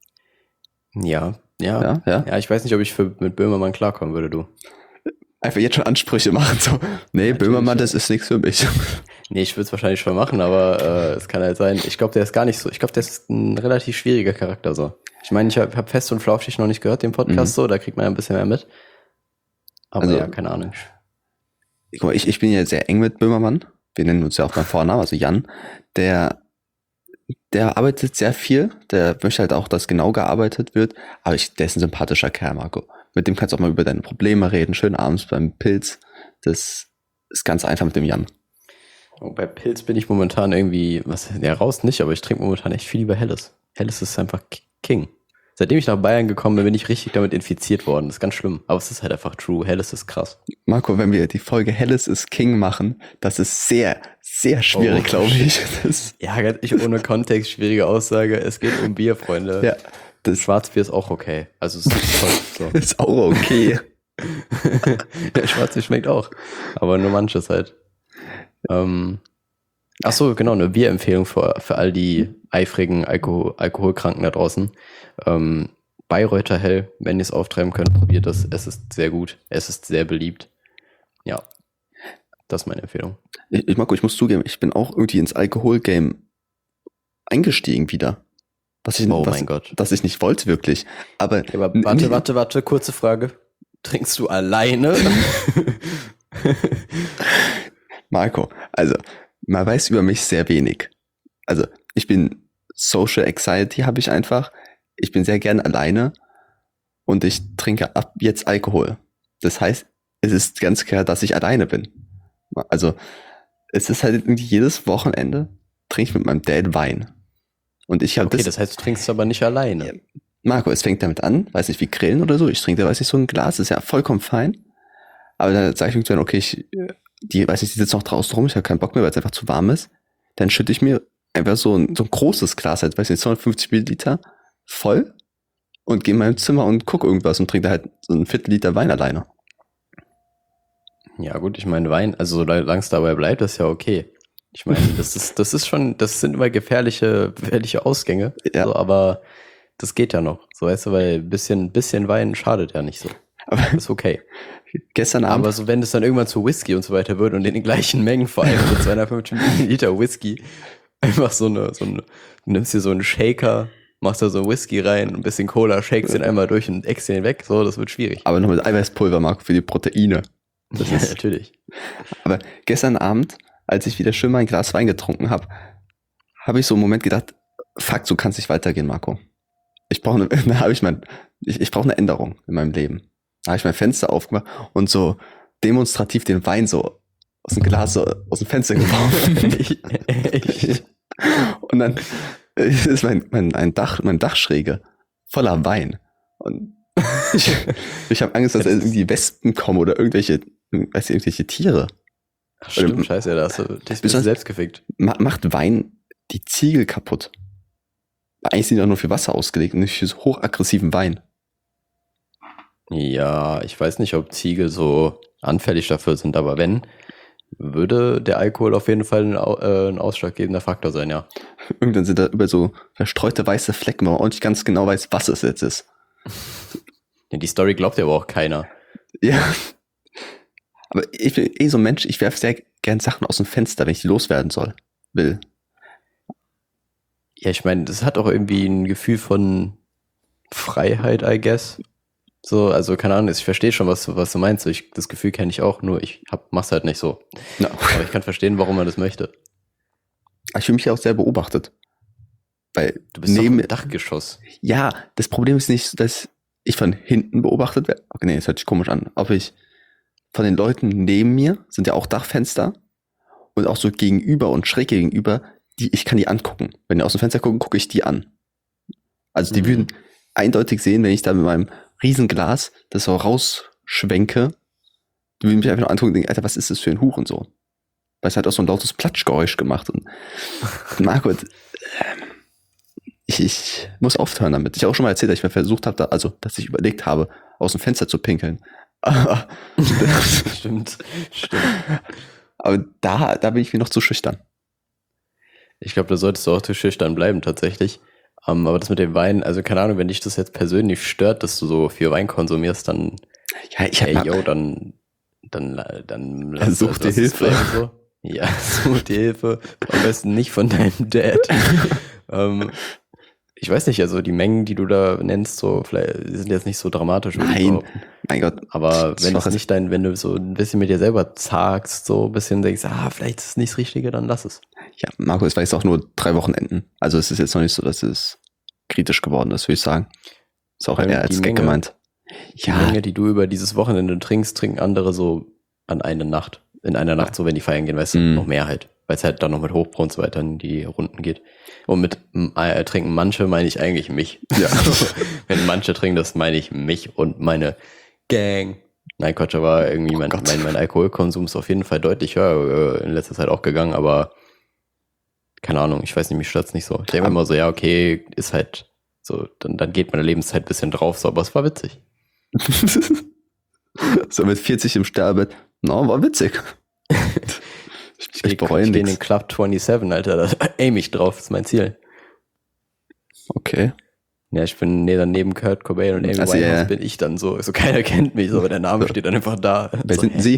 Ja, ja, Ja, ja. ja. ich weiß nicht, ob ich für, mit Böhmermann klarkommen würde, du. Einfach jetzt schon Ansprüche machen. So, nee, Natürlich, Böhmermann, ja. das ist nichts für mich. Nee, ich würde es wahrscheinlich schon machen, aber äh, es kann halt sein. Ich glaube, der ist gar nicht so. Ich glaube, der ist ein relativ schwieriger Charakter so. Ich meine, ich habe hab Fest und Flauschig noch nicht gehört, den Podcast Mhm. so, da kriegt man ja ein bisschen mehr mit. Aber Also- ja, keine Ahnung. Guck mal, ich, ich bin ja sehr eng mit Böhmermann. Wir nennen uns ja auch beim Vornamen, also Jan. Der, der arbeitet sehr viel. Der möchte halt auch, dass genau gearbeitet wird. Aber ich, der ist ein sympathischer Kerl, Marco. Mit dem kannst du auch mal über deine Probleme reden. Schön abends beim Pilz. Das ist ganz einfach mit dem Jan. Und bei Pilz bin ich momentan irgendwie, was, ja, raus nicht, aber ich trinke momentan echt viel lieber Helles. Helles ist einfach K- King. Seitdem ich nach Bayern gekommen bin, bin ich richtig damit infiziert worden. Das ist ganz schlimm. Aber es ist halt einfach true. Helles ist krass. Marco, wenn wir die Folge Helles ist King machen, das ist sehr, sehr schwierig, Oh, glaube ich. Das, Ja, ganz ich ohne Kontext, schwierige Aussage. Es geht um Bier, Freunde. ja, das Schwarzbier ist auch okay. Also es ist voll so. ist auch okay. Ja, Schwarzbier schmeckt auch. Aber nur manches halt. Ähm, ach so, genau, eine Bierempfehlung für, für all die eifrigen Alkohol, Alkoholkranken da draußen. Ähm, Bayreuther Hell, wenn ihr es auftreiben könnt, probiert das. Es ist sehr gut. Es ist sehr beliebt. Ja, das ist meine Empfehlung. Ich, ich Marco, ich muss zugeben, ich bin auch irgendwie ins Alkohol-Game eingestiegen wieder. Was ich, Oh was, mein Gott. das ich nicht wollte, wirklich. Aber, Ja, aber warte, warte, warte, kurze Frage. Trinkst du alleine? Marco, also, man weiß über mich sehr wenig. Also, ich bin Social Anxiety, habe ich einfach. Ich bin sehr gern alleine und ich trinke ab jetzt Alkohol. Das heißt, es ist ganz klar, dass ich alleine bin. Also, es ist halt irgendwie jedes Wochenende trinke ich mit meinem Dad Wein. Und ich habe Okay, das, das heißt, du trinkst aber nicht alleine. Marco, es fängt damit an, weiß nicht, wie Grillen oder so. Ich trinke da, weiß ich, so ein Glas, ist ja vollkommen fein. Aber dann sage ich mir so, okay, ich, die, weiß nicht, die sitzen noch draußen rum, ich habe keinen Bock mehr, weil es einfach zu warm ist. Dann schütte ich mir einfach so ein, so ein großes Glas, halt, weiß nicht, zweihundertfünfzig Milliliter voll und gehe in mein Zimmer und gucke irgendwas und trinke da halt so ein Viertel Liter Wein alleine. Ja, gut, ich meine, Wein, also solange es dabei bleibt, ist ja okay. Ich meine, das ist, das ist schon, das sind immer gefährliche, gefährliche Ausgänge. Ja. So, aber das geht ja noch. So, weißt du, weil ein bisschen, bisschen Wein schadet ja nicht so. Aber Ist okay. gestern Abend, Aber so, wenn es dann irgendwann zu Whisky und so weiter wird und in den gleichen Mengen, vor allem so zweihundertfünfzig Milliliter Whisky, einfach so eine, so eine, du nimmst dir so einen Shaker, machst da so Whisky rein, ein bisschen Cola, shakest den einmal durch und eckst den weg, so, das wird schwierig. aber noch mit Eiweißpulver, Marco, für die Proteine. Das Ja, ist, natürlich. aber gestern Abend, als ich wieder schön mein Glas Wein getrunken habe, habe ich so einen Moment gedacht, fuck, so kann es nicht weitergehen, Marco. Ich brauche eine, da habe ich mein, ich, ich brauche eine Änderung in meinem Leben. Da habe ich mein Fenster aufgemacht und so demonstrativ den Wein so aus dem Glas so aus dem Fenster geworfen. Echt? Und dann ist mein, mein, ein Dach, mein Dachschräge voller Wein. Und ich, ich habe Angst, dass irgendwie Wespen kommen oder irgendwelche, weiß ich, irgendwelche Tiere. Ach, stimmt, scheiße, da hast du dich ein bisschen selbst gefickt. Ma- macht Wein die Ziegel kaputt? Eigentlich sind die doch nur für Wasser ausgelegt und nicht für so hochaggressiven Wein. Ja, ich weiß nicht, ob Ziegel so anfällig dafür sind, aber wenn, würde der Alkohol auf jeden Fall ein, Au- äh, ein ausschlaggebender Faktor sein, ja. Irgendwann sind da über so verstreute weiße Flecken, wo man auch nicht ganz genau weiß, was es jetzt ist. Ja, die Story glaubt ja aber auch keiner. Ja. Aber ich bin eh so ein Mensch, ich werfe sehr gern Sachen aus dem Fenster, wenn ich die loswerden soll. Will. Ja, ich meine, das hat auch irgendwie ein Gefühl von Freiheit, I guess. So, also keine Ahnung, ich verstehe schon, was, was du meinst. Ich, das Gefühl kenne ich auch, nur ich hab, mach's halt nicht so. Ja. Aber ich kann verstehen, warum man das möchte. Ich fühle mich ja auch sehr beobachtet. Weil Du bist neben, doch im Dachgeschoss. ja, das Problem ist nicht, dass ich von hinten beobachtet werde. Okay, nee, das hört sich komisch an. Aber ich von den Leuten neben mir sind ja auch Dachfenster und auch so gegenüber und schräg gegenüber, die, ich kann die angucken. Wenn die aus dem Fenster gucken, gucke ich die an. Also die Mhm. würden eindeutig sehen, wenn ich da mit meinem Riesenglas das so rausschwenke, die würden mich einfach nur angucken und denken, Alter, was ist das für ein Hurensohn? Weil es hat auch so ein lautes Platschgeräusch gemacht. Und Marco, ähm, ich, ich muss aufhören damit. Ich habe auch schon mal erzählt, dass ich mir versucht habe, da, also dass ich überlegt habe, aus dem Fenster zu pinkeln. Aber, Stimmt, stimmt. aber da, da bin ich mir noch zu schüchtern. Ich glaube, da solltest du auch zu schüchtern bleiben, tatsächlich. Um, aber das mit dem Wein, also keine Ahnung, wenn dich das jetzt persönlich stört, dass du so viel Wein konsumierst, dann, Ja, ich hab hey, mal, yo, dann, dann, dann Dann such dir es Hilfe. bleiben So. Ja, such dir Hilfe. Am besten nicht von deinem Dad. um, ich weiß nicht, also die Mengen, die du da nennst, so vielleicht sind jetzt nicht so dramatisch. würde ich Nein. behaupten. mein Gott, Aber wenn es Schwaches- nicht dein, wenn du so ein bisschen mit dir selber zagst, so ein bisschen denkst, ah, vielleicht ist es nicht das Richtige, dann lass es. ja, Marco, es war jetzt auch nur drei Wochenenden. Also es ist jetzt noch nicht so, dass es kritisch geworden ist, würde ich sagen. Ist auch Vor allem eher als die Gag Menge. gemeint. Die Menge, die du über dieses Wochenende trinkst, trinken andere so an eine Nacht. In einer Nacht, so wenn die feiern gehen, weißt du, Mhm. noch mehr halt. Weil es halt dann noch mit Hochbrau und so weiter in die Runden geht. Und mit äh, trinken manche meine ich eigentlich mich. Ja. Wenn manche trinken, das meine ich mich und meine Gang. Nein, Quatsch, aber irgendwie Oh mein, Gott. mein, mein Alkoholkonsum ist auf jeden Fall deutlich höher äh, in letzter Zeit auch gegangen, aber keine Ahnung, ich weiß nicht, mich stört's nicht so. Ich denke mir immer so, ja, okay, ist halt so, dann, dann geht meine Lebenszeit ein bisschen drauf, so, aber es war witzig. So mit vierzig im Sterbebett. No, war witzig. Ich, ich, ich bereue ich stehe in den nichts. Club siebenundzwanzig, Alter, da aim ich drauf, das ist mein Ziel. Okay. Ja, ich bin nee, dann neben Kurt Cobain und Amy Also, Winehouse ja, ja. bin ich dann so, so keiner kennt mich, so, aber der Name steht dann einfach da. Wer so, sind denn Sie?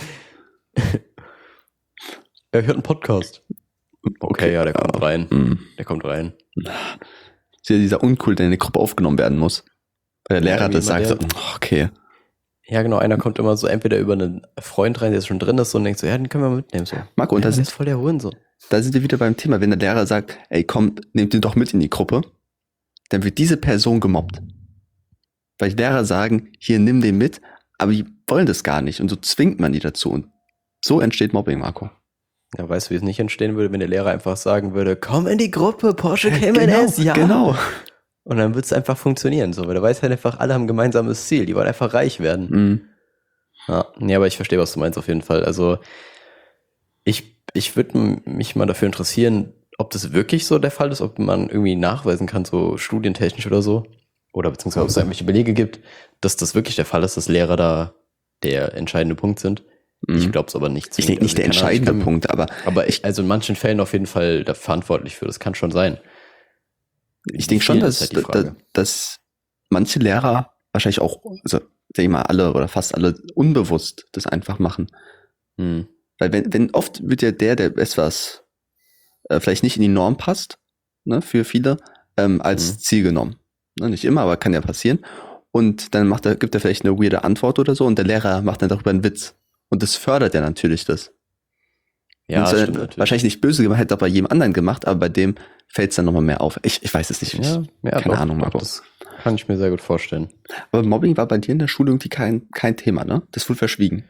Er hört einen Podcast. Okay, ja, der kommt rein. Hm. Der kommt rein. Ist ja dieser Uncool, der in die Gruppe aufgenommen werden muss. Weil der Ja, Lehrer irgendwie das sagt, so, immer oh, okay. Ja, genau, einer kommt immer so entweder über einen Freund rein, der schon drin ist, so, und denkt so, ja, den können wir mitnehmen. So. Marco, und ja, da das sind, ist voll der Hurensohn. da sind wir wieder beim Thema. Wenn der Lehrer sagt, ey, komm, nehmt ihn doch mit in die Gruppe, dann wird diese Person gemobbt. Weil die Lehrer sagen, hier, nimm den mit, aber die wollen das gar nicht. Und so zwingt man die dazu. Und so entsteht Mobbing, Marco. Ja, weißt du, wie es nicht entstehen würde, wenn der Lehrer einfach sagen würde, komm in die Gruppe, Porsche Cayman S, ja. Genau. Und dann wird es einfach funktionieren, so, weil da weiß halt einfach, alle haben ein gemeinsames Ziel, die wollen einfach reich werden. Mhm. Ja, nee, aber ich verstehe, was du meinst auf jeden Fall. Also ich, ich würde mich mal dafür interessieren, ob das wirklich so der Fall ist, ob man irgendwie nachweisen kann, so studientechnisch oder so, oder beziehungsweise ob es irgendwelche Belege gibt, dass das wirklich der Fall ist, dass Lehrer da der entscheidende Punkt sind. Mhm. Ich glaube es aber nicht. Ich denke nicht der Also, keine Ahnung, entscheidende ich kann- Punkt, aber Aber ich, also in manchen Fällen auf jeden Fall da verantwortlich für, das kann schon sein. ich Wie denke schon, viel dass, ist halt die dass, Frage. dass manche Lehrer wahrscheinlich auch, also sag ich mal, alle oder fast alle unbewusst das einfach machen. Hm. Weil wenn, wenn oft wird ja der, der etwas äh, vielleicht nicht in die Norm passt, ne, für viele, ähm, als Mhm. Ziel genommen. Ne, nicht immer, aber kann ja passieren. Und dann macht er, gibt er vielleicht eine weirde Antwort oder so und der Lehrer macht dann darüber einen Witz. Und das fördert ja natürlich das. Ja, Und das es stimmt wäre natürlich. wahrscheinlich nicht böse gemacht, hätte er bei jedem anderen gemacht, aber bei dem fällt es dann nochmal mehr auf. Ich, ich weiß es nicht. Ja, ja, keine doch, Ahnung, doch, Marco. das kann ich mir sehr gut vorstellen. Aber Mobbing war bei dir in der Schule irgendwie kein, kein Thema, ne? Das wurde verschwiegen.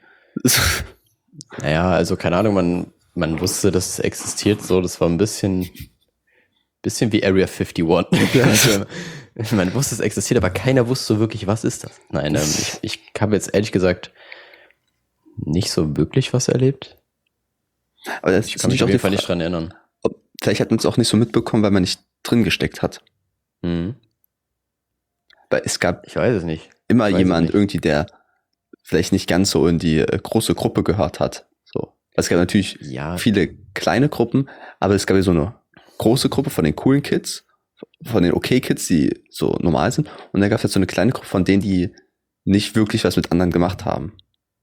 Naja, also keine Ahnung, man, man wusste, dass es existiert, so, das war ein bisschen, bisschen wie Area einundfünfzig. Also, man wusste, es existiert, aber keiner wusste wirklich, was ist das. Nein, ähm, ich, ich habe jetzt ehrlich gesagt nicht so wirklich was erlebt. Aber das Ich ist kann mich natürlich auf auch jeden die Fall nicht Frage. dran erinnern. Ob- Vielleicht hat man es auch nicht so mitbekommen, weil man nicht drin gesteckt hat. Mhm. Weil es gab Ich weiß es nicht. immer Ich weiß es jemand nicht. irgendwie, der vielleicht nicht ganz so in die äh, große Gruppe gehört hat. So. Es gab natürlich Ja, viele kleine Gruppen, aber es gab ja so eine große Gruppe von den coolen Kids, von den okay Kids, die so normal sind. Und dann gab es halt so eine kleine Gruppe von denen, die nicht wirklich was mit anderen gemacht haben.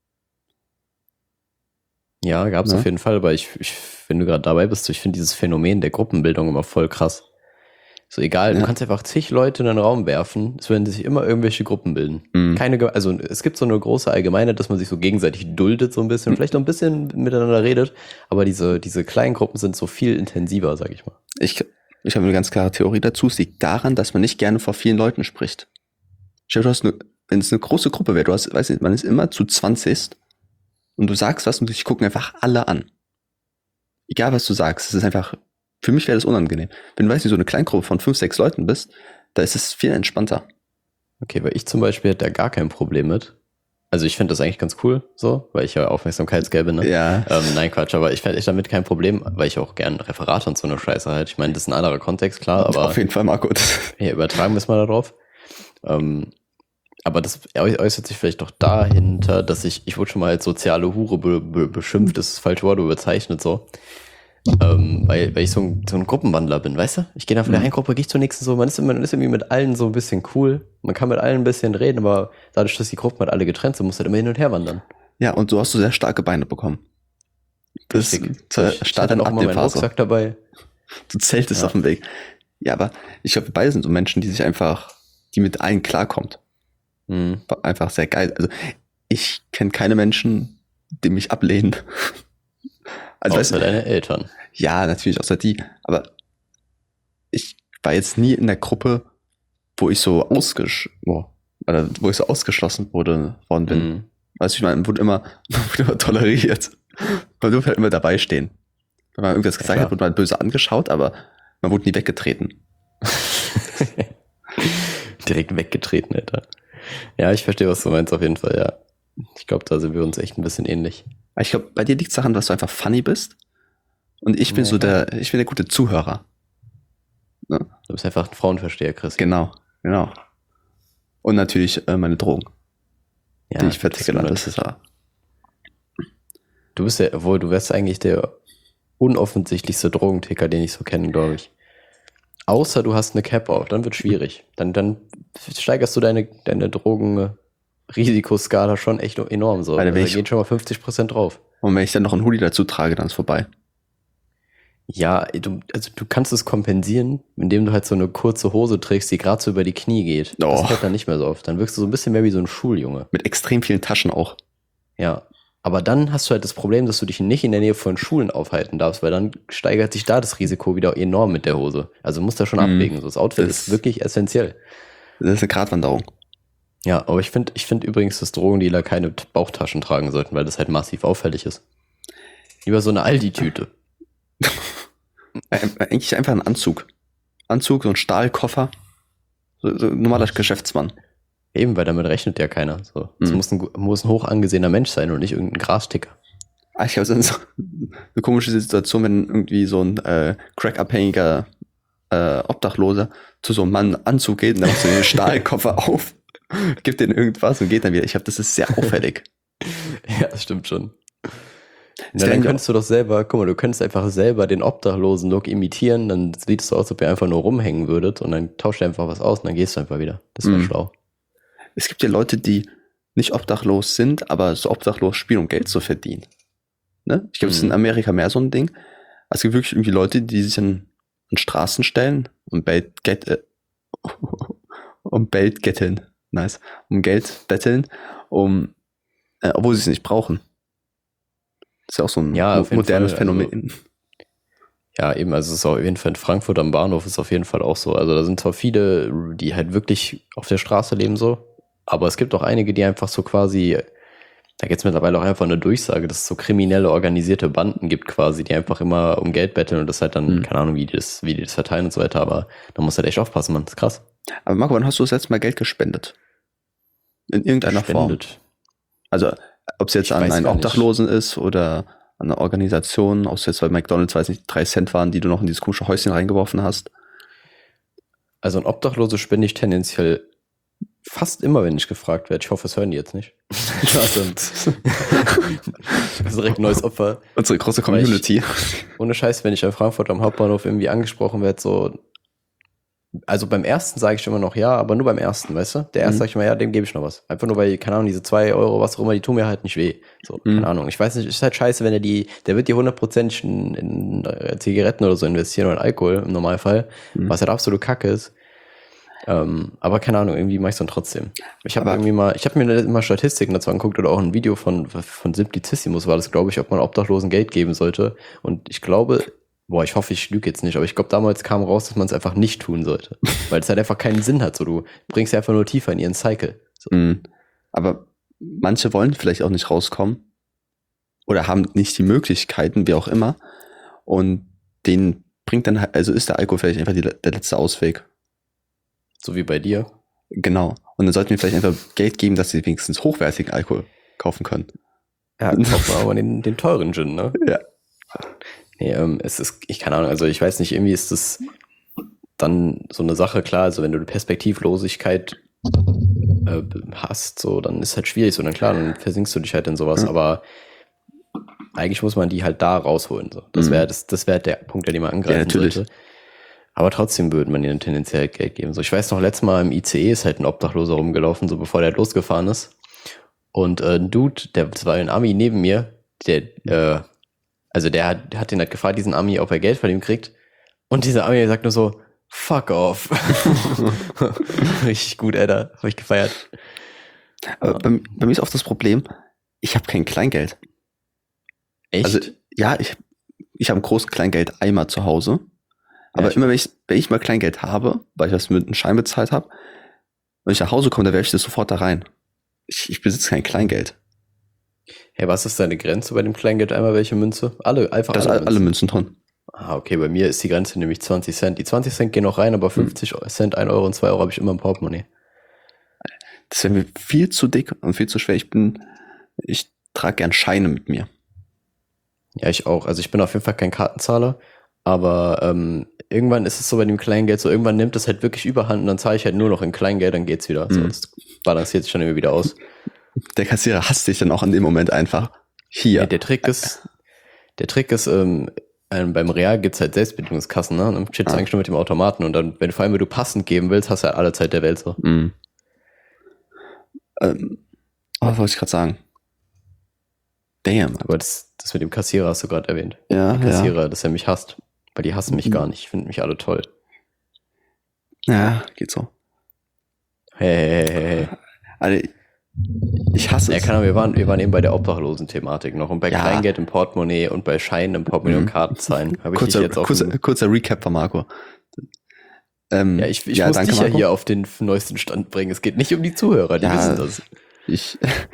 ja, gab es Ne? auf jeden Fall, aber ich, ich wenn du gerade dabei bist, so, ich finde dieses Phänomen der Gruppenbildung immer voll krass. So egal, Ja. du kannst einfach zig Leute in den Raum werfen, es werden sich immer irgendwelche Gruppen bilden. Mhm. Keine, Ge- also es gibt so eine große Allgemeinheit, dass man sich so gegenseitig duldet so ein bisschen, vielleicht auch ein bisschen miteinander redet, aber diese, diese kleinen Gruppen sind so viel intensiver, sag ich mal. Ich, ich habe eine ganz klare Theorie dazu. Es liegt daran, dass man nicht gerne vor vielen Leuten spricht. Stell dir, du hast eine, wenn es eine große Gruppe wäre, du hast, weiß nicht, man ist immer zu zwanzig und du sagst was und dich gucken einfach alle an. Egal was du sagst, es ist einfach, für mich wäre das unangenehm. Wenn du weißt, wie so eine Kleingruppe von fünf, sechs Leuten bist, da ist es viel entspannter. Okay, weil ich zum Beispiel hätte da gar kein Problem mit. Also ich finde das eigentlich ganz cool, so, weil ich ja Aufmerksamkeitsgeil bin, ne? Ja. Ähm, nein, Quatsch, aber ich fände echt damit kein Problem, weil ich auch gern Referate und so eine Scheiße halt. Ich meine, das ist ein anderer Kontext, klar, aber Auf jeden Fall, Marco. ja, übertragen müssen wir darauf. Ähm, aber das äußert sich vielleicht doch dahinter, dass ich, ich wurde schon mal als soziale Hure be, be, beschimpft, das ist das falsche Wort, aber bezeichnet so. Ähm, weil, weil ich so ein, so ein Gruppenwandler bin, weißt du? Ich gehe dann von der Mhm. einen Gruppe, gehe ich zur nächsten so, man ist, immer, man ist irgendwie mit allen so ein bisschen cool, man kann mit allen ein bisschen reden, aber dadurch, dass die Gruppen halt alle getrennt sind, musst du halt immer hin und her wandern. Ja, und so hast du sehr starke Beine bekommen. Das Richtig. zur ich ich hatte Start- dann und auch immer meinen Abnehmphase. Rucksack dabei. Du zeltest Ja. auf dem Weg. Ja, aber ich glaube, wir beide sind so Menschen, die sich einfach, die mit allen klarkommt. Mhm. War einfach sehr geil. Also ich kenne keine Menschen, die mich ablehnen. Also weißt Außer du, deine Eltern. ja, natürlich außer die, aber ich war jetzt nie in der Gruppe, wo ich so ausgesch oh, oder wo ich so ausgeschlossen wurde worden bin. Mhm. Weißt du, ich meine, man wurde immer, man wurde immer toleriert. Man durfte halt immer dabei stehen. Wenn man irgendwas Ja, gesagt klar. hat, wurde man böse angeschaut, aber man wurde nie weggetreten. Direkt weggetreten, Alter. Ja, ich verstehe, was du meinst, auf jeden Fall, ja. Ich glaube, da sind wir uns echt ein bisschen ähnlich. Ich glaube, bei dir liegt es daran, dass du einfach funny bist. Und ich bin Ja, so klar. der, ich bin der gute Zuhörer. Ne? Du bist einfach ein Frauenversteher, Chris. Genau, genau. Und natürlich äh, meine Drogen, Ja, die ich das verticke. Das ist ja. Du bist ja, obwohl du wärst eigentlich der unoffensichtlichste Drogenticker, den ich so kenne, glaube ich. Außer du hast eine Cap auf, dann wird schwierig. Dann, dann steigerst du deine, deine Drogen-Risikoskala schon echt enorm so. Alter, Da wenn ich- gehen schon mal fünfzig Prozent drauf. Und wenn ich dann noch einen Hoodie dazu trage, dann ist vorbei. Ja, du, also du kannst es kompensieren, indem du halt so eine kurze Hose trägst, die gerade so über die Knie geht. Oh. Das fällt dann nicht mehr so oft. Dann wirkst du so ein bisschen mehr wie so ein Schuljunge. Mit extrem vielen Taschen auch. Ja. Aber dann hast du halt das Problem, dass du dich nicht in der Nähe von Schulen aufhalten darfst, weil dann steigert sich da das Risiko wieder enorm mit der Hose. Also musst du da schon Mhm. abwägen. So, das Outfit Das- ist wirklich essentiell. Das ist eine Gratwanderung. Ja, aber ich finde ich find übrigens, dass Drogendealer keine T- Bauchtaschen tragen sollten, weil das halt massiv auffällig ist. Lieber so eine Aldi-Tüte. Äh, Eigentlich einfach ein Anzug. Anzug, so ein Stahlkoffer. So, so ein normaler Geschäftsmann. Eben, weil damit rechnet ja keiner. So. Das Mhm. muss, ein, gu- muss ein hoch angesehener Mensch sein und nicht irgendein Grasticker. Ah, ich glaube, es ist so eine komische Situation, wenn irgendwie so ein äh, crackabhängiger äh, Obdachloser zu so einem Mann Anzug geht und dann macht so den Stahlkoffer auf, gibt den irgendwas und geht dann wieder. Ich glaube, das ist sehr auffällig. Ja, das stimmt schon. Es Na, dann werden ja- könntest du doch selber, guck mal, du könntest einfach selber den Obdachlosen-Look imitieren, dann sieht es so aus, als ob ihr einfach nur rumhängen würdet und dann tauscht ihr einfach was aus und dann gehst du einfach wieder. Das wäre Mhm. schlau. Es gibt ja Leute, die nicht obdachlos sind, aber so obdachlos spielen, um Geld zu verdienen. Ne? Ich glaube, es ist in Mhm. Amerika mehr so ein Ding. Es gibt wirklich irgendwie Leute, die sich an, an Straßen stellen und Geld, get, äh, um Geld getteln. Nice. Um Geld betteln, um, äh, obwohl sie es nicht brauchen. Das ist ja auch so ein Ja, mo- auf jeden modernes Fall, also- Phänomen. Ja, eben, also es ist auf jeden Fall in Frankfurt am Bahnhof ist auf jeden Fall auch so. Also da sind zwar viele, die halt wirklich auf der Straße leben so, aber es gibt auch einige, die einfach so quasi, da gibt es mittlerweile auch einfach eine Durchsage, dass es so kriminelle, organisierte Banden gibt quasi, die einfach immer um Geld betteln und das halt dann, Mhm. keine Ahnung, wie die, das, wie die das verteilen und so weiter, aber da musst du halt echt aufpassen, Mann, das ist krass. Aber Marco, wann hast du das letzte Mal Geld gespendet? In irgendeiner Form. Spendet. Also, ob es jetzt Ich an weiß einen gar nicht. Obdachlosen ist oder an eine Organisation, ob es jetzt bei McDonalds, weiß nicht, drei Cent waren, die du noch in dieses komische Häuschen reingeworfen hast. Also ein Obdachlose spende ich tendenziell fast immer, wenn ich gefragt werde. Ich hoffe, es hören die jetzt nicht. Also, das ist direkt ein neues Opfer. Unsere große Weil ich- Community. Ohne Scheiß, wenn ich in Frankfurt am Hauptbahnhof irgendwie angesprochen werde, so. Also beim ersten sage ich immer noch ja, aber nur beim ersten, weißt du? Der erste Mhm. sage ich immer ja, dem gebe ich noch was. Einfach nur, weil, keine Ahnung, diese zwei Euro, was auch immer, die tun mir halt nicht weh. So, Mhm. keine Ahnung. Ich weiß nicht, ist halt scheiße, wenn er die, der wird die hundertprozentig in, in äh, Zigaretten oder so investieren oder in Alkohol im Normalfall, Mhm. was halt absolut kacke ist. Ähm, aber keine Ahnung, irgendwie mache ich es dann trotzdem. Ich habe Aber- irgendwie mal, ich habe mir immer Statistiken dazu angeguckt oder auch ein Video von, von Simplicissimus war das, glaube ich, ob man Obdachlosen Geld geben sollte. Und ich glaube, boah, ich hoffe, ich lüge jetzt nicht, aber ich glaube, damals kam raus, dass man es einfach nicht tun sollte. Weil es halt einfach keinen Sinn hat. So, du bringst sie einfach nur tiefer in ihren Cycle. So. Mhm. Aber manche wollen vielleicht auch nicht rauskommen oder haben nicht die Möglichkeiten, wie auch immer. Und denen bringt dann halt, also ist der Alkohol vielleicht einfach die, der letzte Ausweg. So wie bei dir. Genau. Und dann sollten wir vielleicht einfach Geld geben, dass sie wenigstens hochwertigen Alkohol kaufen können. Ja, dann kauft man aber den, den teuren Gin, ne? Ja. Nee, ähm, es ist, ich keine Ahnung, also ich weiß nicht, irgendwie ist das dann so eine Sache, klar, also wenn du eine Perspektivlosigkeit äh, hast, so, dann ist halt schwierig, so, dann klar, dann versinkst du dich halt in sowas, Ja. aber eigentlich muss man die halt da rausholen, so. Das Mhm. wäre das, das wäre der Punkt, den man angreifen Ja, natürlich. sollte. Aber trotzdem würde man ihnen tendenziell Geld geben. So, ich weiß noch, letztes Mal im I C E ist halt ein Obdachloser rumgelaufen, so bevor der halt losgefahren ist. Und äh, ein Dude, der, das war ein Ami neben mir, der, äh, also der hat, der hat den halt gefragt, diesen Ami, ob er Geld von ihm kriegt. Und dieser Ami sagt nur so, fuck off. Richtig gut, Alter. Hab ich gefeiert. Aber bei, bei mir ist oft das Problem, ich habe kein Kleingeld. Echt? Also, ja, ich, ich habe einen großen Kleingeldeimer zu Hause. Aber Ja, ich immer wenn ich, wenn ich mal Kleingeld habe, weil ich das mit einem Schein bezahlt habe, wenn ich nach Hause komme, dann werfe ich das sofort da rein. Ich, ich besitze kein Kleingeld. hey, was ist deine Grenze bei dem Kleingeld einmal? Welche Münze? Alle, einfach Da ist alle alle, alle Münzen drin. Ah, okay, bei mir ist die Grenze nämlich zwanzig Cent. Die zwanzig Cent gehen noch rein, aber fünfzig Cent, ein Euro und zwei Euro habe ich immer im Portemonnaie. Das wäre mir viel zu dick und viel zu schwer. Ich bin, Ich trage gern Scheine mit mir. Ja, ich auch. Also ich bin auf jeden Fall kein Kartenzahler, aber ähm, irgendwann ist es so bei dem Kleingeld, so irgendwann nimmt es halt wirklich Überhand und dann zahle ich halt nur noch in Kleingeld, dann geht's wieder. So, Mhm. das balanciert sich dann immer wieder aus. Der Kassierer hasst dich dann auch in dem Moment einfach. Hier. Nee, der Trick ist, der Trick ist, ähm, ähm, beim Real gibt's halt Selbstbedienungskassen, ne? Und dann steht's Ah. eigentlich nur mit dem Automaten und dann, wenn du vor allem, wenn du passend geben willst, hast du halt alle Zeit der Welt so. Mhm. Ähm, oh, was wollte ich gerade sagen? Damn. Aber das, das mit dem Kassierer hast du gerade erwähnt. Ja, Der ja. Kassierer, dass er mich hasst. Weil die hassen mich Mhm. gar nicht. Ich finde mich alle toll. Ja, geht so. Hey, hey, hey, hey. Also, ich hasse Ja, es. keine Ahnung, wir waren, wir waren eben bei der Obdachlosen-Thematik noch und bei Ja. Kleingeld im Portemonnaie und bei Scheinen im Portemonnaie Mhm. und Kartenzahlen. Habe ich dich Kurzer, jetzt auf kurzer, den, kurzer Recap von Marco. Ähm, Ja, ich, ich ja, muss danke, dich ja Marco. hier auf den neuesten Stand bringen. Es geht nicht um die Zuhörer, die Ja, wissen das. Ich,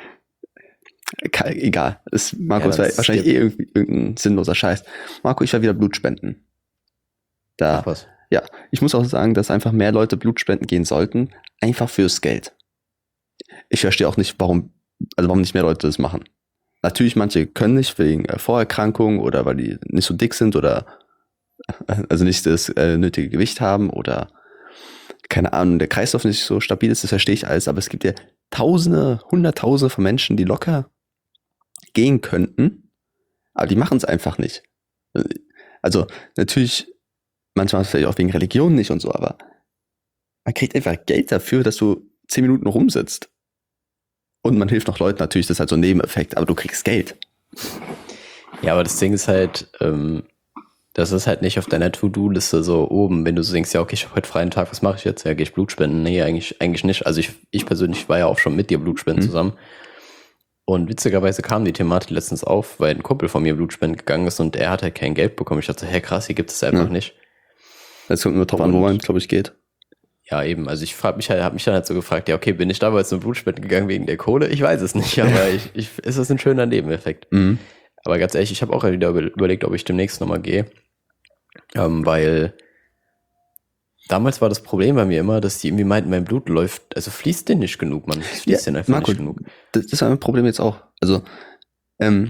Ke- egal. Es, Marco, Ja, es war das- wahrscheinlich eh irgendwie irgendein sinnloser Scheiß. Marco, ich war wieder Blut spenden. Da, Ach was. ja, ich muss auch sagen, dass einfach mehr Leute Blut spenden gehen sollten, einfach fürs Geld. Ich verstehe auch nicht, warum, also warum nicht mehr Leute das machen. Natürlich, manche können nicht wegen äh, Vorerkrankungen oder weil die nicht so dick sind oder äh, also nicht das äh, nötige Gewicht haben oder keine Ahnung, der Kreislauf nicht so stabil ist, das verstehe ich alles, aber es gibt ja Tausende, Hunderttausende von Menschen, die locker gehen könnten, aber die machen es einfach nicht. Also natürlich, manchmal vielleicht auch wegen Religion nicht und so, aber man kriegt einfach Geld dafür, dass du zehn Minuten rumsitzt. Und man hilft noch Leuten, natürlich, das ist halt so ein Nebeneffekt, aber du kriegst Geld. Ja, aber das Ding ist halt, ähm, das ist halt nicht auf deiner To-Do-Liste so oben, wenn du so denkst, ja, okay, ich habe heute freien Tag, was mache ich jetzt? Ja, gehe ich Blut spenden? Nee, eigentlich, eigentlich nicht. Also ich, ich persönlich war ja auch schon mit dir Blutspenden Mhm. zusammen. Und witzigerweise kam die Thematik letztens auf, weil ein Kumpel von mir Blutspenden gegangen ist und er hat halt kein Geld bekommen. Ich dachte, hä, krass, hier gibt es einfach Ja. nicht. Das kommt nur drauf an, wo Und- man, glaube ich, geht. Ja, eben. Also ich frag mich halt, habe mich dann halt so gefragt, ja, okay, bin ich damals zum Blutspenden gegangen wegen der Kohle? Ich weiß es nicht, aber ich, ich, ist das ein schöner Nebeneffekt. Mhm. Aber ganz ehrlich, ich habe auch wieder über- überlegt, ob ich demnächst nochmal gehe. Ähm, weil damals war das Problem bei mir immer, dass die irgendwie meinten, mein Blut läuft, also fließt denn nicht genug, Mann. Es fließt Ja, denn einfach Marco, nicht genug. Das, das war mein Problem jetzt auch. Also, ähm,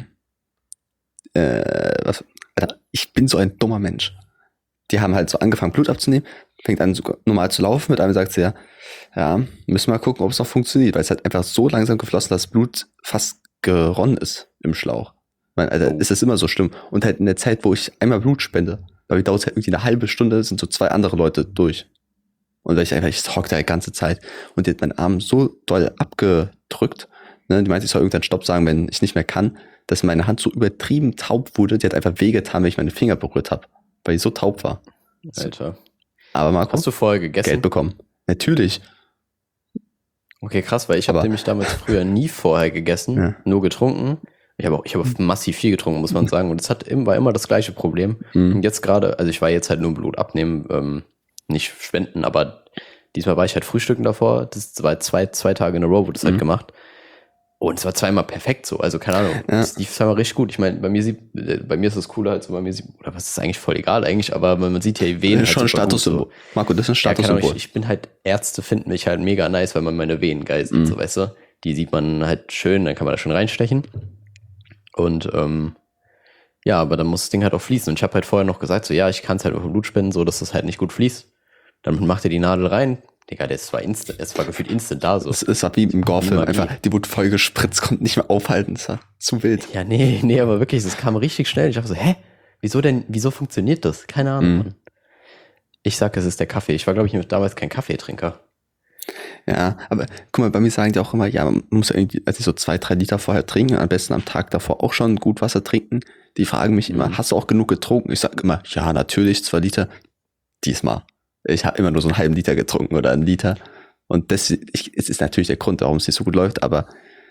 äh, was, Alter, ich bin so ein dummer Mensch. Die haben halt so angefangen, Blut abzunehmen, fängt an, so normal zu laufen. Mit einem sagt sie ja, ja, müssen wir mal gucken, ob es noch funktioniert, weil es hat einfach so langsam geflossen, dass das Blut fast geronnen ist im Schlauch. Ich meine, Alter, Oh. ist das immer so schlimm. Und halt in der Zeit, wo ich einmal Blut spende, weil dauert es halt irgendwie eine halbe Stunde, sind so zwei andere Leute durch. Und weil ich einfach, ich hock da die ganze Zeit und die hat meinen Arm so doll abgedrückt, ne, die meinte, ich soll irgendwann Stopp sagen, wenn ich nicht mehr kann, dass meine Hand so übertrieben taub wurde, die hat einfach wehgetan, wenn ich meine Finger berührt habe, weil die so taub war. Alter. Aber Marco, Hast du vorher gegessen? Geld bekommen. Natürlich. Okay, krass, weil ich habe Aber- nämlich damals früher nie vorher gegessen, Ja. nur getrunken. Ich habe auch, ich habe massiv viel getrunken, muss man sagen. Und es hat immer, war immer das gleiche Problem. Mhm. Und jetzt gerade, also ich war jetzt halt nur Blut abnehmen, ähm, nicht spenden, aber diesmal war ich halt frühstücken davor. Das war zwei, zwei Tage in a row, wurde das Mhm. halt gemacht. Und es war zweimal perfekt so. Also keine Ahnung, Ja. es lief zweimal richtig gut. Ich meine, bei mir sieht, äh, bei mir ist das cooler, also bei mir sieht, oder was ist eigentlich voll egal eigentlich, aber man sieht ja die Venen Das ist halt schon ein super gut Statussymbol. so. Marco, das ist ein Ja, keine Ahnung, Statussymbol. ich, ich bin halt, Ärzte finden mich halt mega nice, weil man meine Venen geil sieht, Mhm. so weißt du. Die sieht man halt schön, dann kann man da schön reinstechen. Und ähm, ja, aber dann muss das Ding halt auch fließen. Und ich habe halt vorher noch gesagt, so ja, ich kann es halt auf Blut spenden, so dass das halt nicht gut fließt. Dann macht er die Nadel rein. Digga, das war instant, es war gefühlt instant da so. Es ist wie im Gore-Film, Magie. einfach, die wurde voll gespritzt, konnte nicht mehr aufhalten, das war zu wild. Ja, nee, nee, aber wirklich, das kam richtig schnell. Ich dachte so, hä? Wieso denn, wieso funktioniert das? Keine Ahnung, Mhm. Mann. Ich sag, es ist der Kaffee. Ich war, glaube ich, damals kein Kaffeetrinker. Ja, aber guck mal, bei mir sagen die auch immer, ja, man muss ja irgendwie, also so zwei, drei Liter vorher trinken, am besten am Tag davor auch schon gut Wasser trinken. Die fragen mich immer, Mhm. hast du auch genug getrunken? Ich sag immer, ja, natürlich, zwei Liter. Diesmal. Ich habe immer nur so einen halben Liter getrunken oder einen Liter. Und das ich, es ist natürlich der Grund, warum es nicht so gut läuft, aber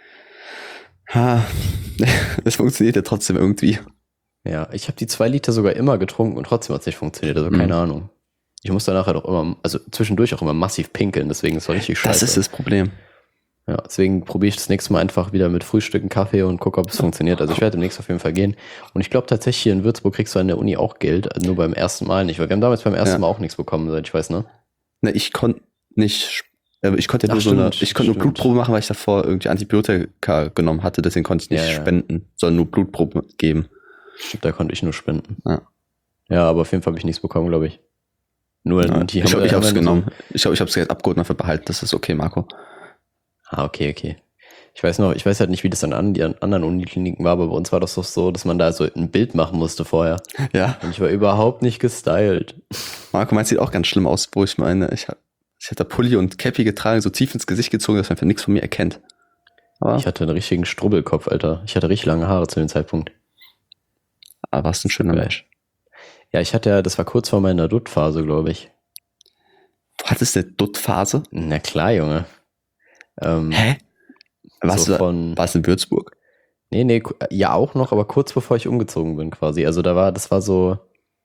ha, es funktioniert ja trotzdem irgendwie. Ja, ich habe die zwei Liter sogar immer getrunken und trotzdem hat es nicht funktioniert. Also Mhm. keine Ahnung. Ich muss danach halt auch immer, also zwischendurch auch immer massiv pinkeln, deswegen ist es richtig scheiße. Das ist das Problem. Ja, deswegen probiere ich das nächste Mal einfach wieder mit Frühstücken, Kaffee und gucke, ob es funktioniert. Also ich werde demnächst auf jeden Fall gehen. Und ich glaube tatsächlich, hier in Würzburg kriegst du an der Uni auch Geld, also nur beim ersten Mal nicht. Weil wir haben damals beim ersten Ja. Mal auch nichts bekommen, soweit ich weiß, ne? Ne, ich konnte nicht Äh, Ich konnte ja Ach, nur so eine, stimmt, ich konnte nur stimmt. Blutprobe machen, weil ich davor irgendwie Antibiotika genommen hatte, deswegen konnte ich nicht Ja, ja. spenden, sondern nur Blutprobe geben. Stimmt, da konnte ich nur spenden. Ja. Ja, aber auf jeden Fall habe ich nichts bekommen, glaube ich. Nur Ja, die ich haben ich haben habe es ja nur so- genommen. Ich habe ich es jetzt abgeholt und dafür behalten. Das ist okay, Marco. Ah, okay, okay. Ich weiß noch, ich weiß halt nicht, wie das an an- die an anderen Unikliniken war, aber bei uns war das doch so, dass man da so ein Bild machen musste vorher. Ja, Und ich war überhaupt nicht gestylt. Marco, meins sieht auch ganz schlimm aus, wo ich meine, ich, hab- ich hatte Pulli und Cappy getragen, so tief ins Gesicht gezogen, dass man einfach nichts von mir erkennt. Aber, Ich hatte einen richtigen Strubbelkopf, Alter. Ich hatte richtig lange Haare zu dem Zeitpunkt. aber warst ein schöner Geil. Mensch. Ja, ich hatte ja, das war kurz vor meiner Dutt-Phase, glaube ich. Du hattest eine Dutt-Phase? Na klar, Junge. Ähm, Hä? Warst, so du, von, warst du in Würzburg? nee, nee, ku- ja auch noch, aber kurz bevor ich umgezogen bin quasi. Also da war, das war so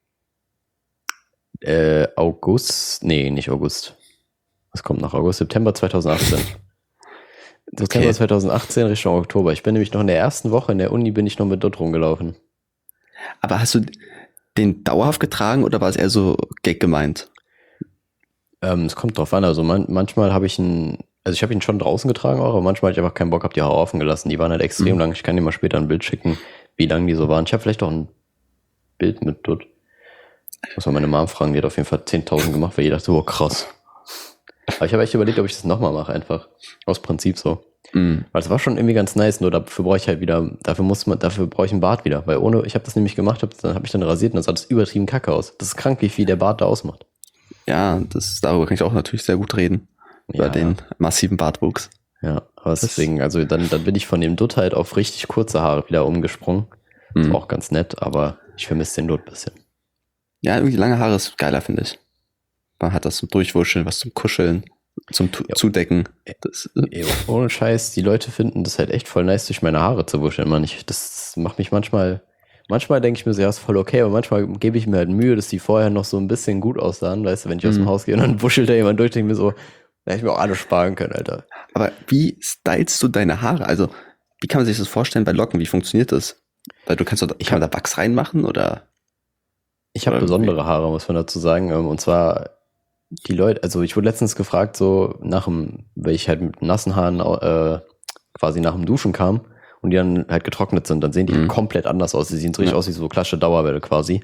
äh, August, nee, nicht August. Was kommt nach August? September zweitausendachtzehn. September Okay. zweitausendachtzehn Richtung Oktober. Ich bin nämlich noch in der ersten Woche in der Uni, bin ich noch mit Dutt rumgelaufen. Aber hast du den dauerhaft getragen oder war es eher so Gag gemeint? Ähm, es kommt drauf an, also man, manchmal habe ich ihn, also ich habe ihn schon draußen getragen auch, aber manchmal hatte ich einfach keinen Bock, habe die Haare offen gelassen. Die waren halt extrem Mhm. lang. Ich kann dir mal später ein Bild schicken, wie lang die so waren. Ich habe vielleicht auch ein Bild mit Dutt. Muss mal meine Mom fragen, die hat auf jeden Fall zehntausend gemacht, weil jeder dachte, oh krass. Aber ich habe echt überlegt, ob ich das nochmal mache einfach. Aus Prinzip so. Mhm. Weil es war schon irgendwie ganz nice, nur dafür brauche ich halt wieder, dafür muss man, dafür brauche ich einen Bart wieder. Weil ohne, ich habe das nämlich gemacht, hab, dann habe ich dann rasiert und dann sah das übertrieben kacke aus. Das ist krank, wie viel der Bart da ausmacht. Ja, das, darüber kann ich auch natürlich sehr gut reden. Über Ja. den massiven Bartwuchs. Ja, aber Das- deswegen, also dann, dann bin ich von dem Dutt halt auf richtig kurze Haare wieder umgesprungen. Ist Mhm. auch ganz nett, aber ich vermisse den Dutt ein bisschen. Ja, irgendwie lange Haare ist geiler, finde ich. Man hat das zum Durchwuscheln, was zum Kuscheln, zum Tu- Ja. Zudecken. Das, äh, Ey, ohne Scheiß, die Leute finden das halt echt voll nice, durch meine Haare zu wuscheln. Man, ich, das macht mich manchmal, manchmal denke ich mir so, ja, ist voll okay, aber manchmal gebe ich mir halt Mühe, dass die vorher noch so ein bisschen gut aussahen, weißt du, wenn ich aus dem Mhm. Haus gehe und dann wuschelt da jemand durch, denke ich mir so, da hätte ich mir auch alles sparen können, Alter. aber wie stylst du deine Haare? Also, wie kann man sich das vorstellen bei Locken? Wie funktioniert das? Weil du kannst doch, Ich kann man da Wachs reinmachen oder? Ich habe Oder besondere Haare, muss man dazu sagen. ähm, Und zwar die Leute, also ich wurde letztens gefragt, so nach dem, weil ich halt mit nassen Haaren äh, quasi nach dem Duschen kam und die dann halt getrocknet sind, dann sehen die Mhm. halt komplett anders aus. Die sehen so richtig Ja. aus wie so klassische Dauerwelle quasi.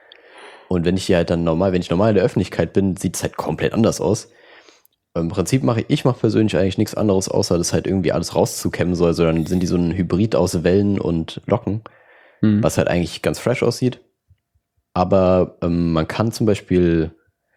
Und wenn ich hier halt dann normal, wenn ich normal in der Öffentlichkeit bin, sieht es halt komplett anders aus. Im Prinzip mache ich, ich mache persönlich eigentlich nichts anderes, außer das halt irgendwie alles rauszukämmen soll. Also dann sind die so ein Hybrid aus Wellen und Locken, Mhm. was halt eigentlich ganz fresh aussieht. Aber ähm, man kann zum Beispiel,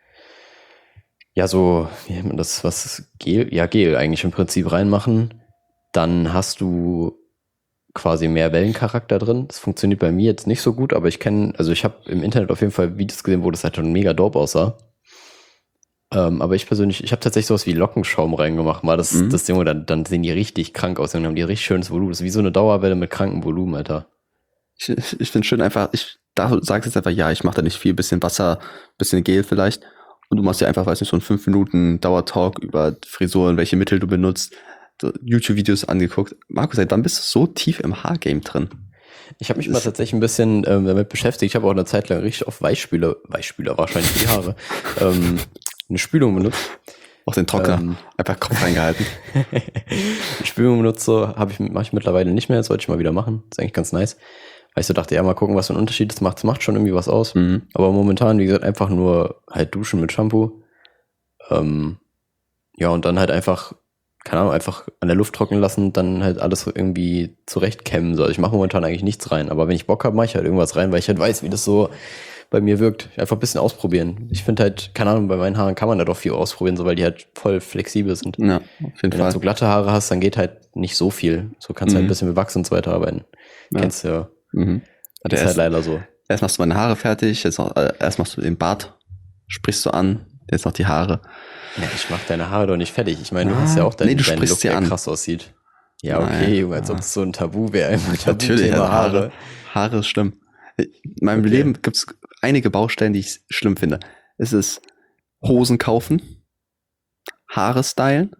ja, so, wie nennt man das, was, Gel, ja, Gel eigentlich im Prinzip reinmachen. Dann hast du quasi mehr Wellencharakter drin. Das funktioniert bei mir jetzt nicht so gut, aber ich kenne, also ich habe im Internet auf jeden Fall Videos gesehen, wo das halt schon mega dope aussah. Ähm, aber ich persönlich, ich habe tatsächlich sowas wie Lockenschaum reingemacht. Mal das, Mhm. das Ding, dann, dann sehen die richtig krank aus. Dann haben die richtig schönes Volumen. Das ist wie so eine Dauerwelle mit krankem Volumen, Alter. Ich, ich, ich finde schön einfach, ich da sagst jetzt einfach, ja, ich mache da nicht viel, bisschen Wasser, bisschen Gel vielleicht. Und du machst ja einfach, weiß nicht, so einen fünf Minuten Dauertalk über Frisuren, welche Mittel du benutzt, so YouTube-Videos angeguckt. Markus, seit wann bist du so tief im Haargame drin? Ich habe mich Das mal ist- tatsächlich ein bisschen ähm, damit beschäftigt. Ich habe auch eine Zeit lang richtig auf Weichspüler, Weichspüler wahrscheinlich für die Haare, ähm, eine Spülung benutzt. Auch den Trockner, Ähm, einfach Kopf reingehalten. Die Spülung benutzt so, habe ich, mache ich mittlerweile nicht mehr. Das sollte ich mal wieder machen. Ist eigentlich ganz nice. Weil ich so dachte, ja, mal gucken, was für ein Unterschied das macht. Das macht schon irgendwie was aus. Mhm. Aber momentan, wie gesagt, einfach nur halt duschen mit Shampoo. Ähm, ja, und dann halt einfach, keine Ahnung, einfach an der Luft trocknen lassen, dann halt alles irgendwie zurechtkämmen. So. Also ich mache momentan eigentlich nichts rein. Aber wenn ich Bock habe, mache ich halt irgendwas rein, weil ich halt weiß, wie das so bei mir wirkt. Einfach ein bisschen ausprobieren. Ich finde halt, keine Ahnung, bei meinen Haaren kann man da doch viel ausprobieren, so weil die halt voll flexibel sind. Ja, auf jeden Wenn du Fall. halt so glatte Haare hast, dann geht halt nicht so viel. So kannst du halt Mhm. ein bisschen mit Wachs und so weiter arbeiten. Ja. Kennst du ja. Mhm. Das Also ist halt erst, leider so. erst machst du meine Haare fertig, jetzt noch, äh, erst machst du den Bart, sprichst du an, jetzt noch die Haare. Ja, ich mach deine Haare doch nicht fertig. Ich meine, du Ah, hast ja auch deinen, nee, du deinen sprichst Look, sie der an. krass aussieht. Ja, Nein. okay, Junge, als ob Ah. es so ein Tabu wäre. Ein Natürlich, Tabuthema also Haare. Haare ist schlimm. In meinem Okay. Leben gibt es einige Baustellen, die ich schlimm finde. Es ist Hosen kaufen, Haare stylen.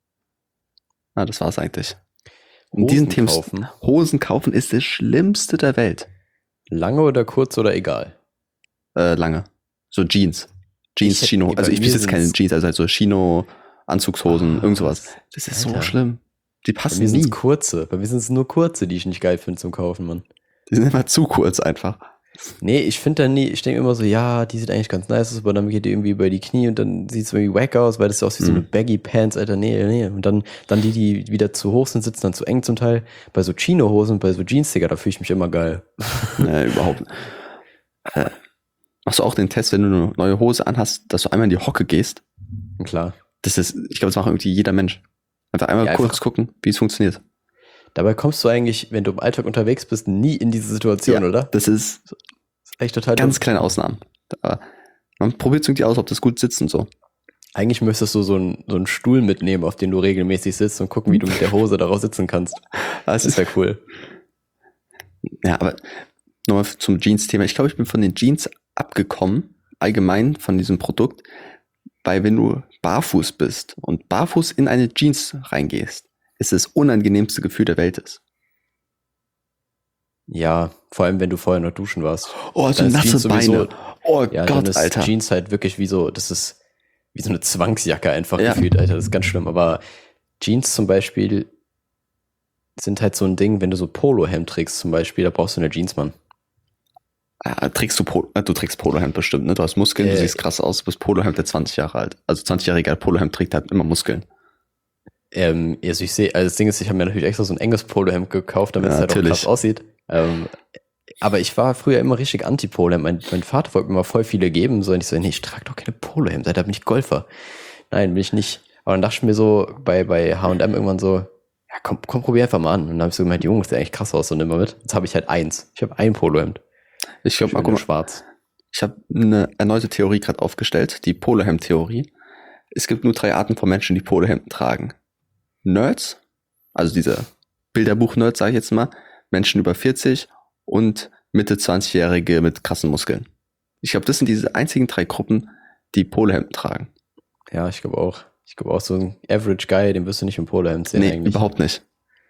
Ah, das war's eigentlich. In diesen Hosen Themen, kaufen. Hosen kaufen ist das Schlimmste der Welt. Lange oder kurz oder egal? Äh, lange. So Jeans. Jeans, Ich- Chino. bei Also ich mir besitze keine sind's- Jeans, also halt so Chino, Anzugshosen, Ah, irgend sowas. Das ist Alter. so schlimm. Die Bei passen mir sind nie. es kurze. Bei mir sind es nur kurze, die ich nicht geil finde zum Kaufen, Mann. Die sind immer zu kurz einfach. Nee, ich finde dann nie, ich denke immer so, ja, die sieht eigentlich ganz nice aus, aber dann geht die irgendwie über die Knie und dann sieht es irgendwie wack aus, weil das ja aussieht wie so eine Mhm. Baggy Pants, Alter, nee, nee. Und dann, dann die, die wieder zu hoch sind, sitzen dann zu eng zum Teil. Bei so Chino-Hosen, bei so Jeans, Digga, da fühle ich mich immer geil. Nee, überhaupt nicht. Äh, machst du auch den Test, wenn du eine neue Hose anhast, dass du einmal in die Hocke gehst? Klar. Das ist, ich glaube, das macht irgendwie jeder Mensch. Einfach einmal Ja, kurz einfach- gucken, wie es funktioniert. Dabei kommst du eigentlich, wenn du im Alltag unterwegs bist, nie in diese Situation, Ja, oder? Das ist Das ist echt total ganz dumm. kleine Ausnahmen. Da, man probiert irgendwie aus, ob das gut sitzt und so. Eigentlich müsstest du so einen, so einen Stuhl mitnehmen, auf den du regelmäßig sitzt und gucken, wie du mit der Hose darauf sitzen kannst. Das Das ist, wäre cool. ja, aber nochmal zum Jeans-Thema. Ich glaube, ich bin von den Jeans abgekommen, allgemein von diesem Produkt, weil wenn du barfuß bist und barfuß in eine Jeans reingehst, ist das unangenehmste Gefühl der Welt ist. Ja, vor allem, wenn du vorher noch duschen warst. Oh, so Dann ist nasse Jeans sowieso- Beine. Oh Ja, dann Gott, ist Alter. Jeans halt wirklich wie so, das ist wie so eine Zwangsjacke einfach Ja. gefühlt, Alter. Das ist ganz schlimm. Aber Jeans zum Beispiel sind halt so ein Ding, wenn du so Polohemd trägst zum Beispiel, da brauchst du eine Jeans, Mann. Ah, trägst du, Pol äh, du trägst Polohemd bestimmt, ne? Du hast Muskeln, Äh, du siehst krass aus, du bist Polohemd, der zwanzig Jahre alt. Also zwanzigjähriger Polohemd trägt halt immer Muskeln. Ähm, also ich sehe, also das Ding ist, ich habe mir natürlich extra so ein enges Polohemd gekauft, damit Ja, es halt auch natürlich. krass aussieht. Ähm, aber ich war früher immer richtig Anti-Polohemd. Mein, mein Vater wollte mir mal voll viele geben. So, und ich so, nee, ich trage doch keine Polohemd, da bin ich Golfer. Nein, bin ich nicht. Aber dann dachte ich mir so bei, bei H und M irgendwann so, ja komm, komm, probier einfach mal an. Und dann habe ich so gemeint, Junge, ist der eigentlich krass aus und nimm mal mit. Jetzt habe ich halt eins. Ich habe ein Polohemd. Ich glaube, mal Schön guck in mal, schwarz. ich habe eine erneute Theorie gerade aufgestellt, die Polohemd-Theorie. Es gibt nur drei Arten von Menschen, die Polohemden tragen. Nerds, also diese Bilderbuch-Nerds, sage ich jetzt mal, Menschen über vierzig und Mitte zwanzigjährige mit krassen Muskeln. Ich glaube, das sind diese einzigen drei Gruppen, die Polohemden tragen. Ja, ich glaube auch. Ich glaube auch, so ein Average Guy, den wirst du nicht im Polohemd sehen Nee, eigentlich. überhaupt nicht.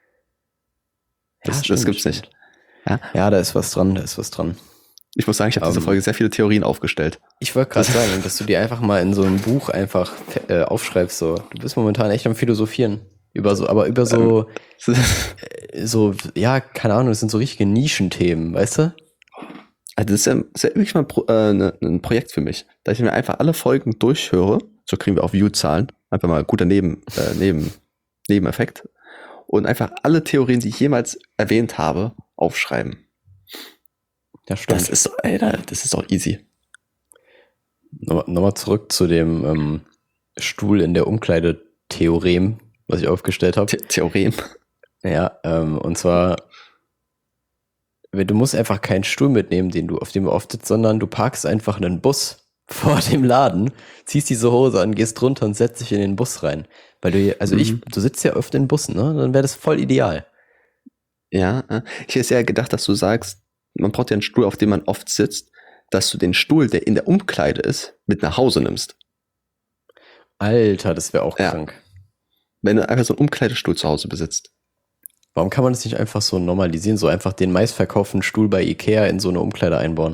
Das- das gibt's nicht. Ja. Ja, da ist was dran, da ist was dran. Ich muss sagen, ich habe diese Ähm, Folge sehr viele Theorien aufgestellt. Ich wollte gerade sagen, dass du dir einfach mal in so einem Buch einfach äh, aufschreibst, so. Du bist momentan echt am Philosophieren. Über so, aber über so, äh, so, ja, keine Ahnung, das sind so richtige Nischenthemen, weißt du? Also das ist ja, das ist ja wirklich mal ein, Pro, äh, ne, ein Projekt für mich, dass ich mir einfach alle Folgen durchhöre, so kriegen wir auch View-Zahlen, einfach mal ein guter Neben, äh, Neben, Nebeneffekt, und einfach alle Theorien, die ich jemals erwähnt habe, aufschreiben. Ja, stimmt. Das ist, Alter, das ist doch easy. Nochmal nochmal zurück zu dem ähm, Stuhl in der Umkleide-Theorem, was ich aufgestellt habe. The Theorem. Ja, ähm, und zwar, wenn- du musst einfach keinen Stuhl mitnehmen, den du, auf dem du oft sitzt, sondern du parkst einfach einen Bus vor dem Laden, ziehst diese Hose an, gehst runter und setzt dich in den Bus rein. Weil du hier, also ich, Mhm. du sitzt ja öfter in Bussen, ne? Dann wäre das voll ideal. Ja, äh, ich hätte eher gedacht, dass du sagst, man braucht ja einen Stuhl, auf dem man oft sitzt, dass du den Stuhl, der in der Umkleide ist, mit nach Hause nimmst. Alter, das wäre auch Ja. krank. Wenn du einfach so einen Umkleidestuhl zu Hause besitzt. Warum kann man das nicht einfach so normalisieren, so einfach den meistverkauften Stuhl bei Ikea in so eine Umkleide einbauen?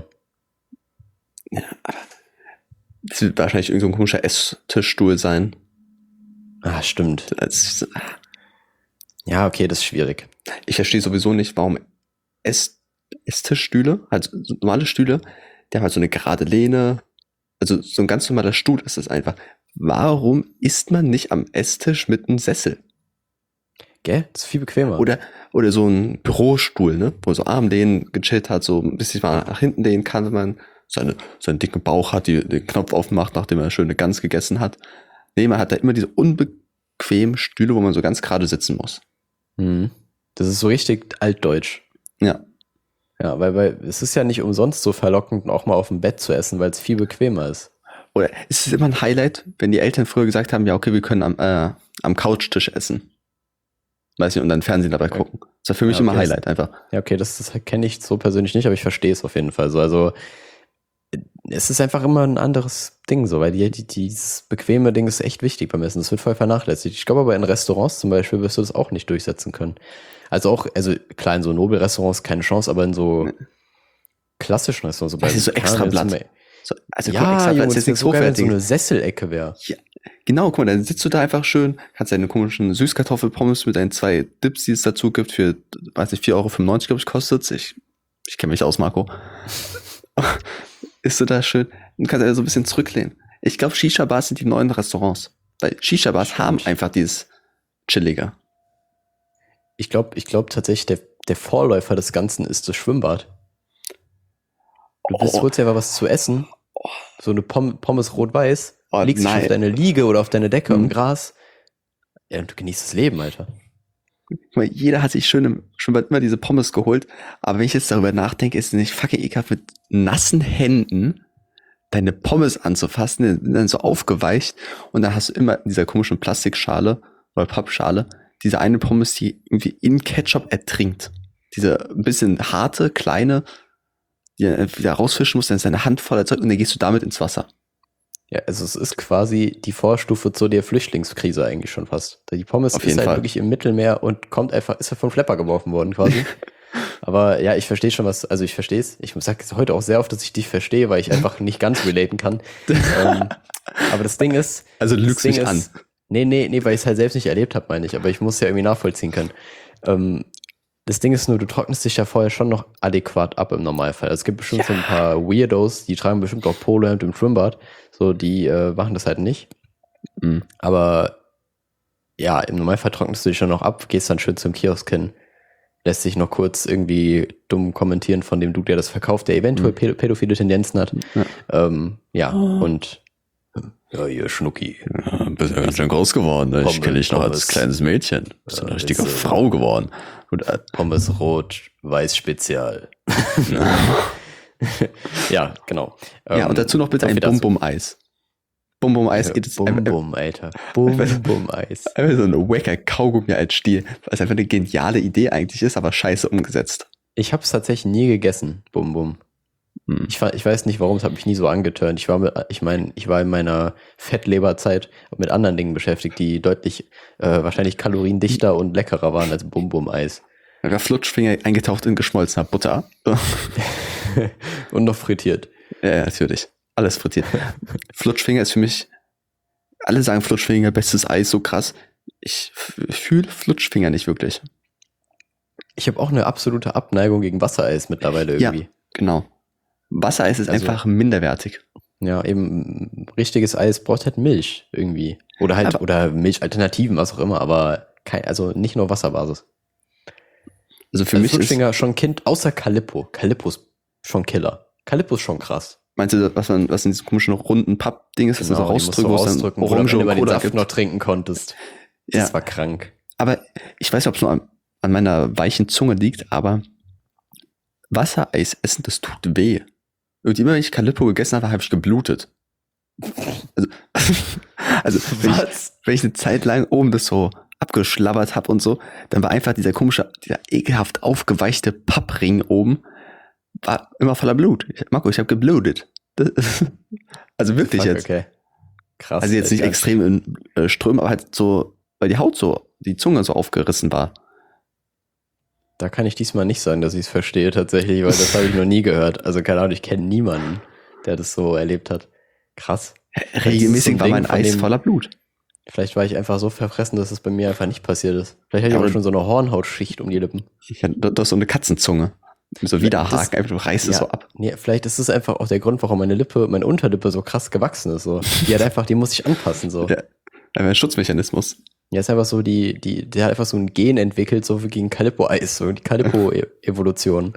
Das wird wahrscheinlich irgendein so ein komischer Esstischstuhl sein. Ah, stimmt. Das- Ja, okay, das ist schwierig. Ich verstehe sowieso nicht, warum Ess Esstischstühle, also so normale Stühle, die haben halt so eine gerade Lehne, also so ein ganz normaler Stuhl ist es einfach. Warum isst man nicht am Esstisch mit einem Sessel? Gell? Das ist viel bequemer. Oder, oder so ein Bürostuhl, ne? Wo so Armlehnen gechillt hat, so ein bisschen mal nach hinten lehnen kann, wenn man seine, seinen dicken Bauch hat, die den Knopf aufmacht, nachdem er eine schöne Gans gegessen hat. Nee, man hat da immer diese unbequemen Stühle, wo man so ganz gerade sitzen muss. Mhm. Das ist so richtig altdeutsch. Ja. Ja, weil, weil es ist ja nicht umsonst so verlockend, auch mal auf dem Bett zu essen, weil es viel bequemer ist. Oder ist es immer ein Highlight, wenn die Eltern früher gesagt haben, ja, okay, wir können am, äh, am Couchtisch essen. Weiß nicht, und dann Fernsehen dabei gucken. Das war für mich Ja, immer okay, Highlight einfach. Ja, okay, das, das kenne ich so persönlich nicht, aber ich verstehe es auf jeden Fall so. Also es ist einfach immer ein anderes Ding so, weil die, die, dieses bequeme Ding ist echt wichtig beim Essen. Das wird voll vernachlässigt. Ich glaube aber in Restaurants zum Beispiel wirst du das auch nicht durchsetzen können. Also auch, also klar, in so Nobelrestaurants keine Chance, aber in so klassischen Restaurants. So Das ist so keine extra Ahnung, Blatt. jetzt So, also Ja, guck mal, extra, Junge, weil es das jetzt wäre nichts so geil, wenn so Hochwertiges. eine Sesselecke wäre. Genau, guck mal, dann sitzt du da einfach schön, kannst deine komischen Süßkartoffelpommes mit deinen zwei Dips, die es dazu gibt, für, weiß nicht, vier Euro fünfundneunzig, glaube ich, kostet. Ich, ich kenne mich aus, Marco. Ist du da schön und kannst ja so ein bisschen zurücklehnen. Ich glaube, Shisha-Bars sind die neuen Restaurants. Weil Shisha-Bars Stimmt. haben einfach dieses Chillige. Ich glaube ich glaub tatsächlich, der, der Vorläufer des Ganzen ist das Schwimmbad. Du bist, Oh. holst dir einfach was zu essen, so eine Pom Pommes rot-weiß, Oh, liegst nein. auf deine Liege oder auf deine Decke Mhm. im Gras. Ja, und du genießt das Leben, Alter. Guck mal, jeder hat sich schön im Schwimmbad immer diese Pommes geholt. Aber wenn ich jetzt darüber nachdenke, ist es nicht fucking ekelhaft, mit nassen Händen deine Pommes anzufassen, die sind dann so aufgeweicht und dann hast du immer in dieser komischen Plastikschale oder Pappschale diese eine Pommes, die irgendwie in Ketchup ertrinkt. Diese ein bisschen harte, kleine, die du wieder rausfischen musst, dann ist deine Hand voller Zeug und dann gehst du damit ins Wasser. Ja, also es ist quasi die Vorstufe zu der Flüchtlingskrise eigentlich schon fast. Die Pommes Auf ist jeden halt Fall. wirklich im Mittelmeer und kommt einfach, ist halt vom Schlepper geworfen worden quasi. Aber ja, ich verstehe schon was, also ich verstehe es. Ich sage heute auch sehr oft, dass ich dich verstehe, weil ich einfach nicht ganz relaten kann. ähm, aber das Ding ist, Also du das lügst Ding mich ist, an. Nee, nee, nee, weil ich es halt selbst nicht erlebt habe, meine ich. Aber ich muss es ja irgendwie nachvollziehen können. Ähm, das Ding ist nur, du trocknest dich ja vorher schon noch adäquat ab im Normalfall. Also es gibt bestimmt so ein paar Weirdos, die tragen bestimmt auch Polohemd im Schwimmbad. So, die äh, machen das halt nicht. Mhm. Aber ja, im Normalfall trocknest du dich schon noch ab, gehst dann schön zum Kiosk hin, lässt sich noch kurz irgendwie dumm kommentieren von dem Dude, der das verkauft, der eventuell Mhm. pädo- pädophile Tendenzen hat. Ja. Ähm, ja, Oh. und ja, ihr Schnucki. Ja, bist ja ganz schön groß geworden. Ne? Ich Pommes, kenne dich noch als Pommes. kleines Mädchen. Bist Ja, eine richtige ist, äh, Frau geworden. Und, äh, Pommes rot, weiß Spezial. Ja, genau. ja, Ähm, und dazu noch bitte so ein viel dazu. Bum-Bum-Eis. Bum-Bum-Eis geht es Bum einfach, Bum, Alter. Bum Bum Eis. einfach so ein wacker Kaugummi als Stiel, was einfach eine geniale Idee eigentlich ist, aber scheiße umgesetzt. Ich habe es tatsächlich nie gegessen, Bum Bum. Hm. Ich, fa- ich weiß nicht, warum, es hat mich nie so angeturnt. Ich war mit, ich meine, ich war in meiner Fettleberzeit mit anderen Dingen beschäftigt, die deutlich äh, wahrscheinlich kaloriendichter und leckerer waren als Bum Bum Eis. Der Flutschfinger eingetaucht in geschmolzener Butter. Und noch frittiert. Ja, natürlich. Alles frittiert. Flutschfinger ist für mich, alle sagen Flutschfinger, bestes Eis, so krass. Ich fühle Flutschfinger nicht wirklich. Ich habe auch eine absolute Abneigung gegen Wassereis mittlerweile Ja. irgendwie. Genau. Wassereis ist Also- einfach minderwertig. Ja, eben richtiges Eis braucht halt Milch irgendwie. Oder halt, Aber- oder Milchalternativen, was auch immer, aber kein, also nicht nur Wasserbasis. Also für Also mich ist, Flutschfinger schon Kind, außer Calippo. Calippo ist schon Killer. Calippo ist schon krass. meinst du, was man, was in diesem komischen runden Pappding ist, das man so Genau, die musst rausdrücken, du wo es dann rausdrücken, wo du am Orange Ende und mal den Cola Saft gibt? noch trinken konntest. Das Ja. war krank. Aber ich weiß nicht, ob es nur an, an meiner weichen Zunge liegt, aber Wassereis essen, das tut weh. Und immer wenn ich Calippo gegessen habe, habe ich geblutet. Also, also wenn, ich, Was? wenn ich eine Zeit lang oben das so abgeschlabbert habe und so, dann war einfach dieser komische, dieser ekelhaft aufgeweichte Pappring oben, war immer voller Blut. Ich, Marco, ich habe geblutet. Das, also wirklich Fuck, jetzt. okay. Krass. Also jetzt nicht Alter. extrem in äh, Strömen, aber halt so, weil die Haut so, die Zunge so aufgerissen war. Da kann ich diesmal nicht sagen, dass ich es verstehe tatsächlich, weil das habe ich noch nie gehört. Also keine Ahnung, ich kenne niemanden, der das so erlebt hat. Krass. Regelmäßig so ein war Ding mein von Eis dem- voller Blut. Vielleicht war ich einfach so verfressen, dass es bei mir einfach nicht passiert ist. Vielleicht hatte ich Ja, aber aber- schon so eine Hornhautschicht um die Lippen. Ich hatte das ist so eine Katzenzunge. So Widerhaken, einfach du reißt es Ja, so ab. nee, vielleicht ist es einfach auch der Grund, warum meine Lippe, meine Unterlippe so krass gewachsen ist. So. Die hat einfach, die muss sich anpassen. So. Ja. Einfach ein Schutzmechanismus. Ja, ist einfach so, die, die, der hat einfach so ein Gen entwickelt, so wie gegen Calippo-Eis, so die Calippo-Evolution.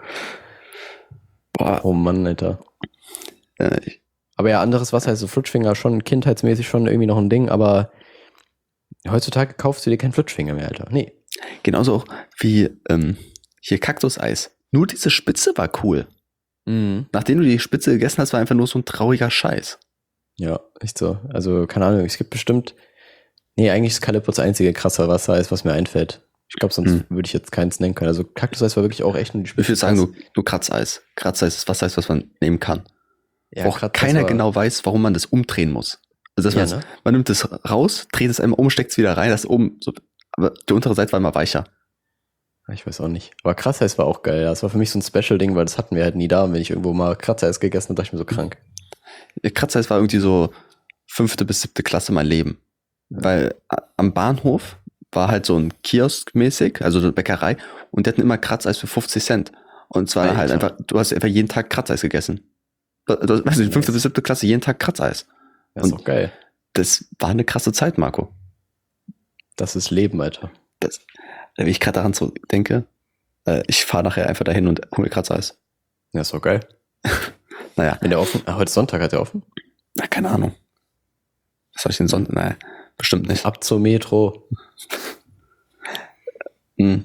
Boah, Oh Mann, Alter. äh, ich- Aber ja, anderes Wasser, also Flutschfinger schon kindheitsmäßig schon irgendwie noch ein Ding, aber heutzutage kaufst du dir keinen Flutschfinger mehr, Alter. Nee. genauso auch wie ähm, hier Kaktuseis. Nur diese Spitze war cool. Mhm. Nachdem du die Spitze gegessen hast, war einfach nur so ein trauriger Scheiß. Ja, echt so. Also, keine Ahnung, es gibt bestimmt. Nee, eigentlich ist Calippo das einzige krasse Wassereis, was mir einfällt. Ich glaube, sonst Hm. würde ich jetzt keins nennen können. Also, Kaktuseis war wirklich auch echt nur die Ich würde Spitze. sagen, nur, nur Kratzeis. Kratzeis ist Wassereis, was man nehmen kann. ja, Wo auch Kratzeis keiner war- genau weiß, warum man das umdrehen muss. Also das Ja, heißt, ne? man nimmt es raus, dreht es einmal um, steckt es wieder rein, das oben, so, aber die untere Seite war immer weicher. Ich weiß auch nicht. Aber Kratzeis war auch geil. Das war für mich so ein Special-Ding, weil das hatten wir halt nie da. Und wenn ich irgendwo mal Kratzeis gegessen habe, dachte ich mir so krank. Kratzeis war irgendwie so fünfte bis siebte Klasse mein Leben. Weil a- am Bahnhof war halt so ein Kiosk mäßig, also so eine Bäckerei, und die hatten immer Kratzeis für fünfzig Cent. Und zwar Alter. halt einfach, du hast einfach jeden Tag Kratzeis gegessen. Du, du, weißt du, fünfte bis siebte Klasse, jeden Tag Kratzeis. Das ist Und- doch geil. Das war eine krasse Zeit, Marco. Das ist Leben, Alter. Das, wenn ich gerade daran so denke, äh, ich fahre nachher einfach dahin und hole mir Kratzeis. Ja, ist doch geil. Naja, Wenn der offen, ah, heute Sonntag hat der offen? na, keine Ahnung. Was soll ich denn sonst? Naja, bestimmt nicht. Ab zur Metro. Hm.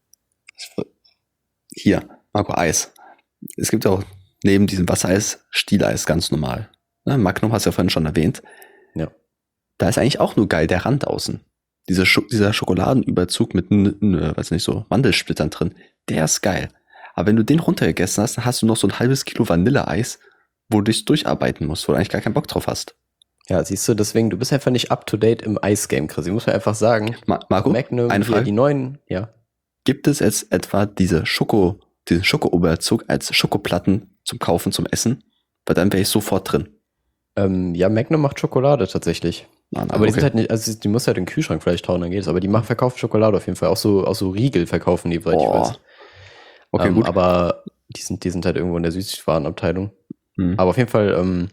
Hier, Marco, Eis. Es gibt auch neben diesem Wassereis Stieleis ganz normal. Ne, Magnum hast du ja vorhin schon erwähnt. Ja. Da ist eigentlich auch nur geil der Rand außen. Diese Scho dieser Schokoladenüberzug mit, n- n- weiß nicht, so Mandelsplittern drin, der ist geil. Aber wenn du den runtergegessen hast, dann hast du noch so ein halbes Kilo Vanilleeis, wo du dich durcharbeiten musst, wo du eigentlich gar keinen Bock drauf hast. Ja, siehst du, deswegen, du bist einfach nicht up to date im Eisgame, Chris. Ich muss mir einfach sagen, Ma Marco, Magnum, eine hier Frage. die neuen, ja. Gibt es jetzt etwa diese Schoko, diesen Schokoüberzug als Schokoplatten zum Kaufen, zum Essen? Weil dann wäre ich sofort drin. Ähm, ja, Magnum macht Schokolade tatsächlich. Ah, na, Aber die okay. sind halt nicht, also die muss halt in den Kühlschrank vielleicht hauen, dann geht es. Aber die machen verkaufen Schokolade auf jeden Fall. Auch so, auch so Riegel verkaufen die, soweit ich Boah. weiß. Okay, ähm, gut. Aber die sind, die sind halt irgendwo in der Süßwarenabteilung. Hm. Aber auf jeden Fall, ähm,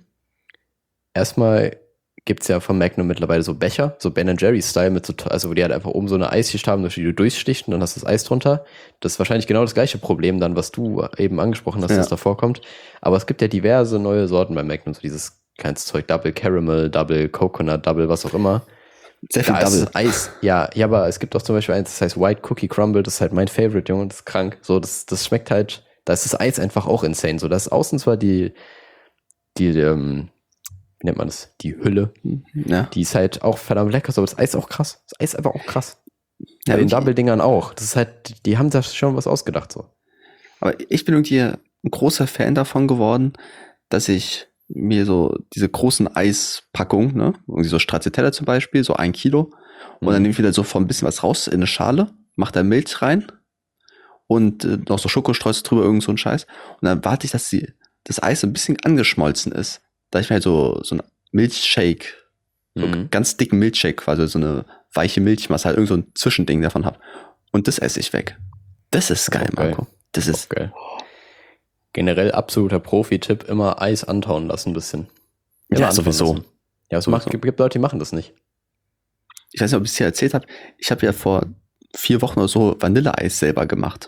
erstmal gibt's ja von Magnum mittlerweile so Becher, so Ben Jerry-Style, mit so, also wo die halt einfach oben so eine Eisschicht haben, durch die du durchstichst und dann hast du das Eis drunter. Das ist wahrscheinlich genau das gleiche Problem dann, was du eben angesprochen hast, Ja. dass da vorkommt. Aber es gibt ja diverse neue Sorten bei Magnum, so dieses kleines Zeug, Double Caramel, Double Coconut, Double was auch immer. Sehr viel Da ist Double. das Eis, ja, ja, aber es gibt auch zum Beispiel eins, das heißt White Cookie Crumble, das ist halt mein Favorite, Junge, das ist krank. So, das, das schmeckt halt, da ist das Eis einfach auch insane. So, das ist außen zwar die, die, ähm, wie nennt man das? Die Hülle, Ja. die ist halt auch verdammt lecker, so, aber das Eis ist auch krass. Das Eis ist einfach auch krass. Ja, Bei den irgendwie- Double-Dingern auch. Das ist halt, die- die haben da schon was ausgedacht, so. Aber ich bin irgendwie ein großer Fan davon geworden, dass ich mir so diese großen Eispackungen, ne, irgendwie so Stracciatella zum Beispiel, so ein Kilo, und dann Mhm. nehme ich wieder so von ein bisschen was raus in eine Schale, mach da Milch rein und äh, noch so Schokostreusel drüber, irgend so ein Scheiß. Und dann warte ich, dass die, das Eis ein bisschen angeschmolzen ist. Da ich mir halt so, so ein Milchshake, so Mhm. ganz dicken Milchshake, quasi so eine weiche Milchmasse, halt irgend so ein Zwischending davon hab. Und das esse ich weg. Das ist geil, auch geil. Marco. Das ist, Geil. Generell absoluter Profi-Tipp, immer Eis antauen lassen ein bisschen. Immer ja, antauen sowieso. lassen. Ja, es Sowieso. macht, gibt, gibt Leute, die machen das nicht. Ich weiß nicht, ob ich es dir erzählt habe. Ich habe ja vor vier Wochen oder so Vanilleeis selber gemacht.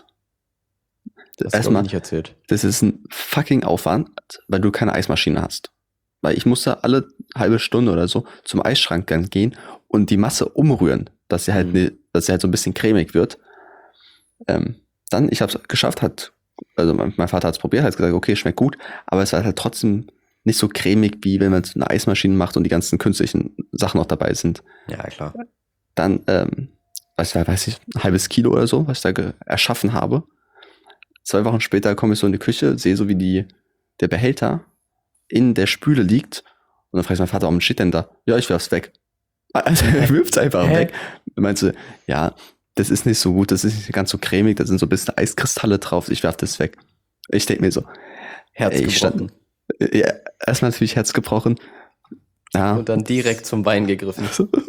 Das hast du Erstmal, nicht erzählt. das ist ein fucking Aufwand, weil du keine Eismaschine hast. Weil ich musste alle halbe Stunde oder so zum Eisschrank dann gehen und die Masse umrühren, dass sie halt, Mhm. ne, dass sie halt so ein bisschen cremig wird. Ähm, dann, ich habe es geschafft, hat, also mein, mein Vater hat es probiert, hat gesagt, okay, schmeckt gut, aber es war halt trotzdem nicht so cremig, wie wenn man es in einer Eismaschine macht und die ganzen künstlichen Sachen noch dabei sind. Ja, klar. Dann, ähm, weiß, ich, weiß ich, ein halbes Kilo oder so, was ich da ge- erschaffen habe. Zwei Wochen später komme ich so in die Küche, sehe so, wie die, der Behälter in der Spüle liegt. Und dann frage ich meinen Vater, warum steht denn da? Ja, ich werf's weg. Also er wirft's einfach Hä? weg. Und meinte, ja, das ist nicht so gut, das ist nicht ganz so cremig, da sind so ein bisschen Eiskristalle drauf, ich werf das weg. Ich denke mir so, Herz ey, ich stand, gebrochen. ja, erstmal natürlich Herz gebrochen. Ja, Und dann direkt zum Bein gegriffen.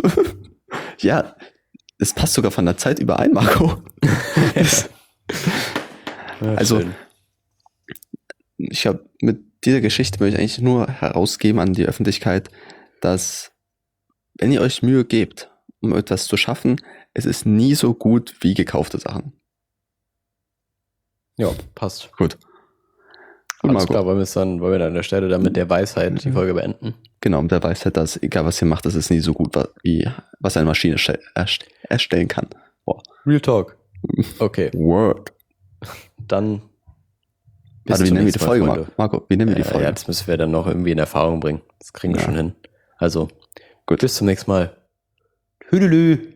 ja, es passt sogar von der Zeit überein, Marco. Das- Ja, Also- schön. ich habe mit dieser Geschichte möchte ich eigentlich nur herausgeben an die Öffentlichkeit, dass wenn ihr euch Mühe gebt, um etwas zu schaffen, es ist nie so gut wie gekaufte Sachen. Ja, passt. Gut. Gut, Alles Marco. klar, wollen wir es dann, wollen wir dann an der Stelle dann mit der Weisheit die Folge beenden? Genau, und der weiß halt, dass egal was ihr macht, das ist nie so gut, wa- wie was eine Maschine stell- erst- erstellen kann. Boah. Real Talk. Okay, Word. dann bis Also wie zum nennen wir die nächsten Mal, Folge, Freunde. Marco? Marco, wie nennen wir die Äh, Folge? Ja, das müssen wir dann noch irgendwie in Erfahrung bringen. Das kriegen wir Ja. schon hin. Also, Gut. bis zum nächsten Mal. Hüdelü.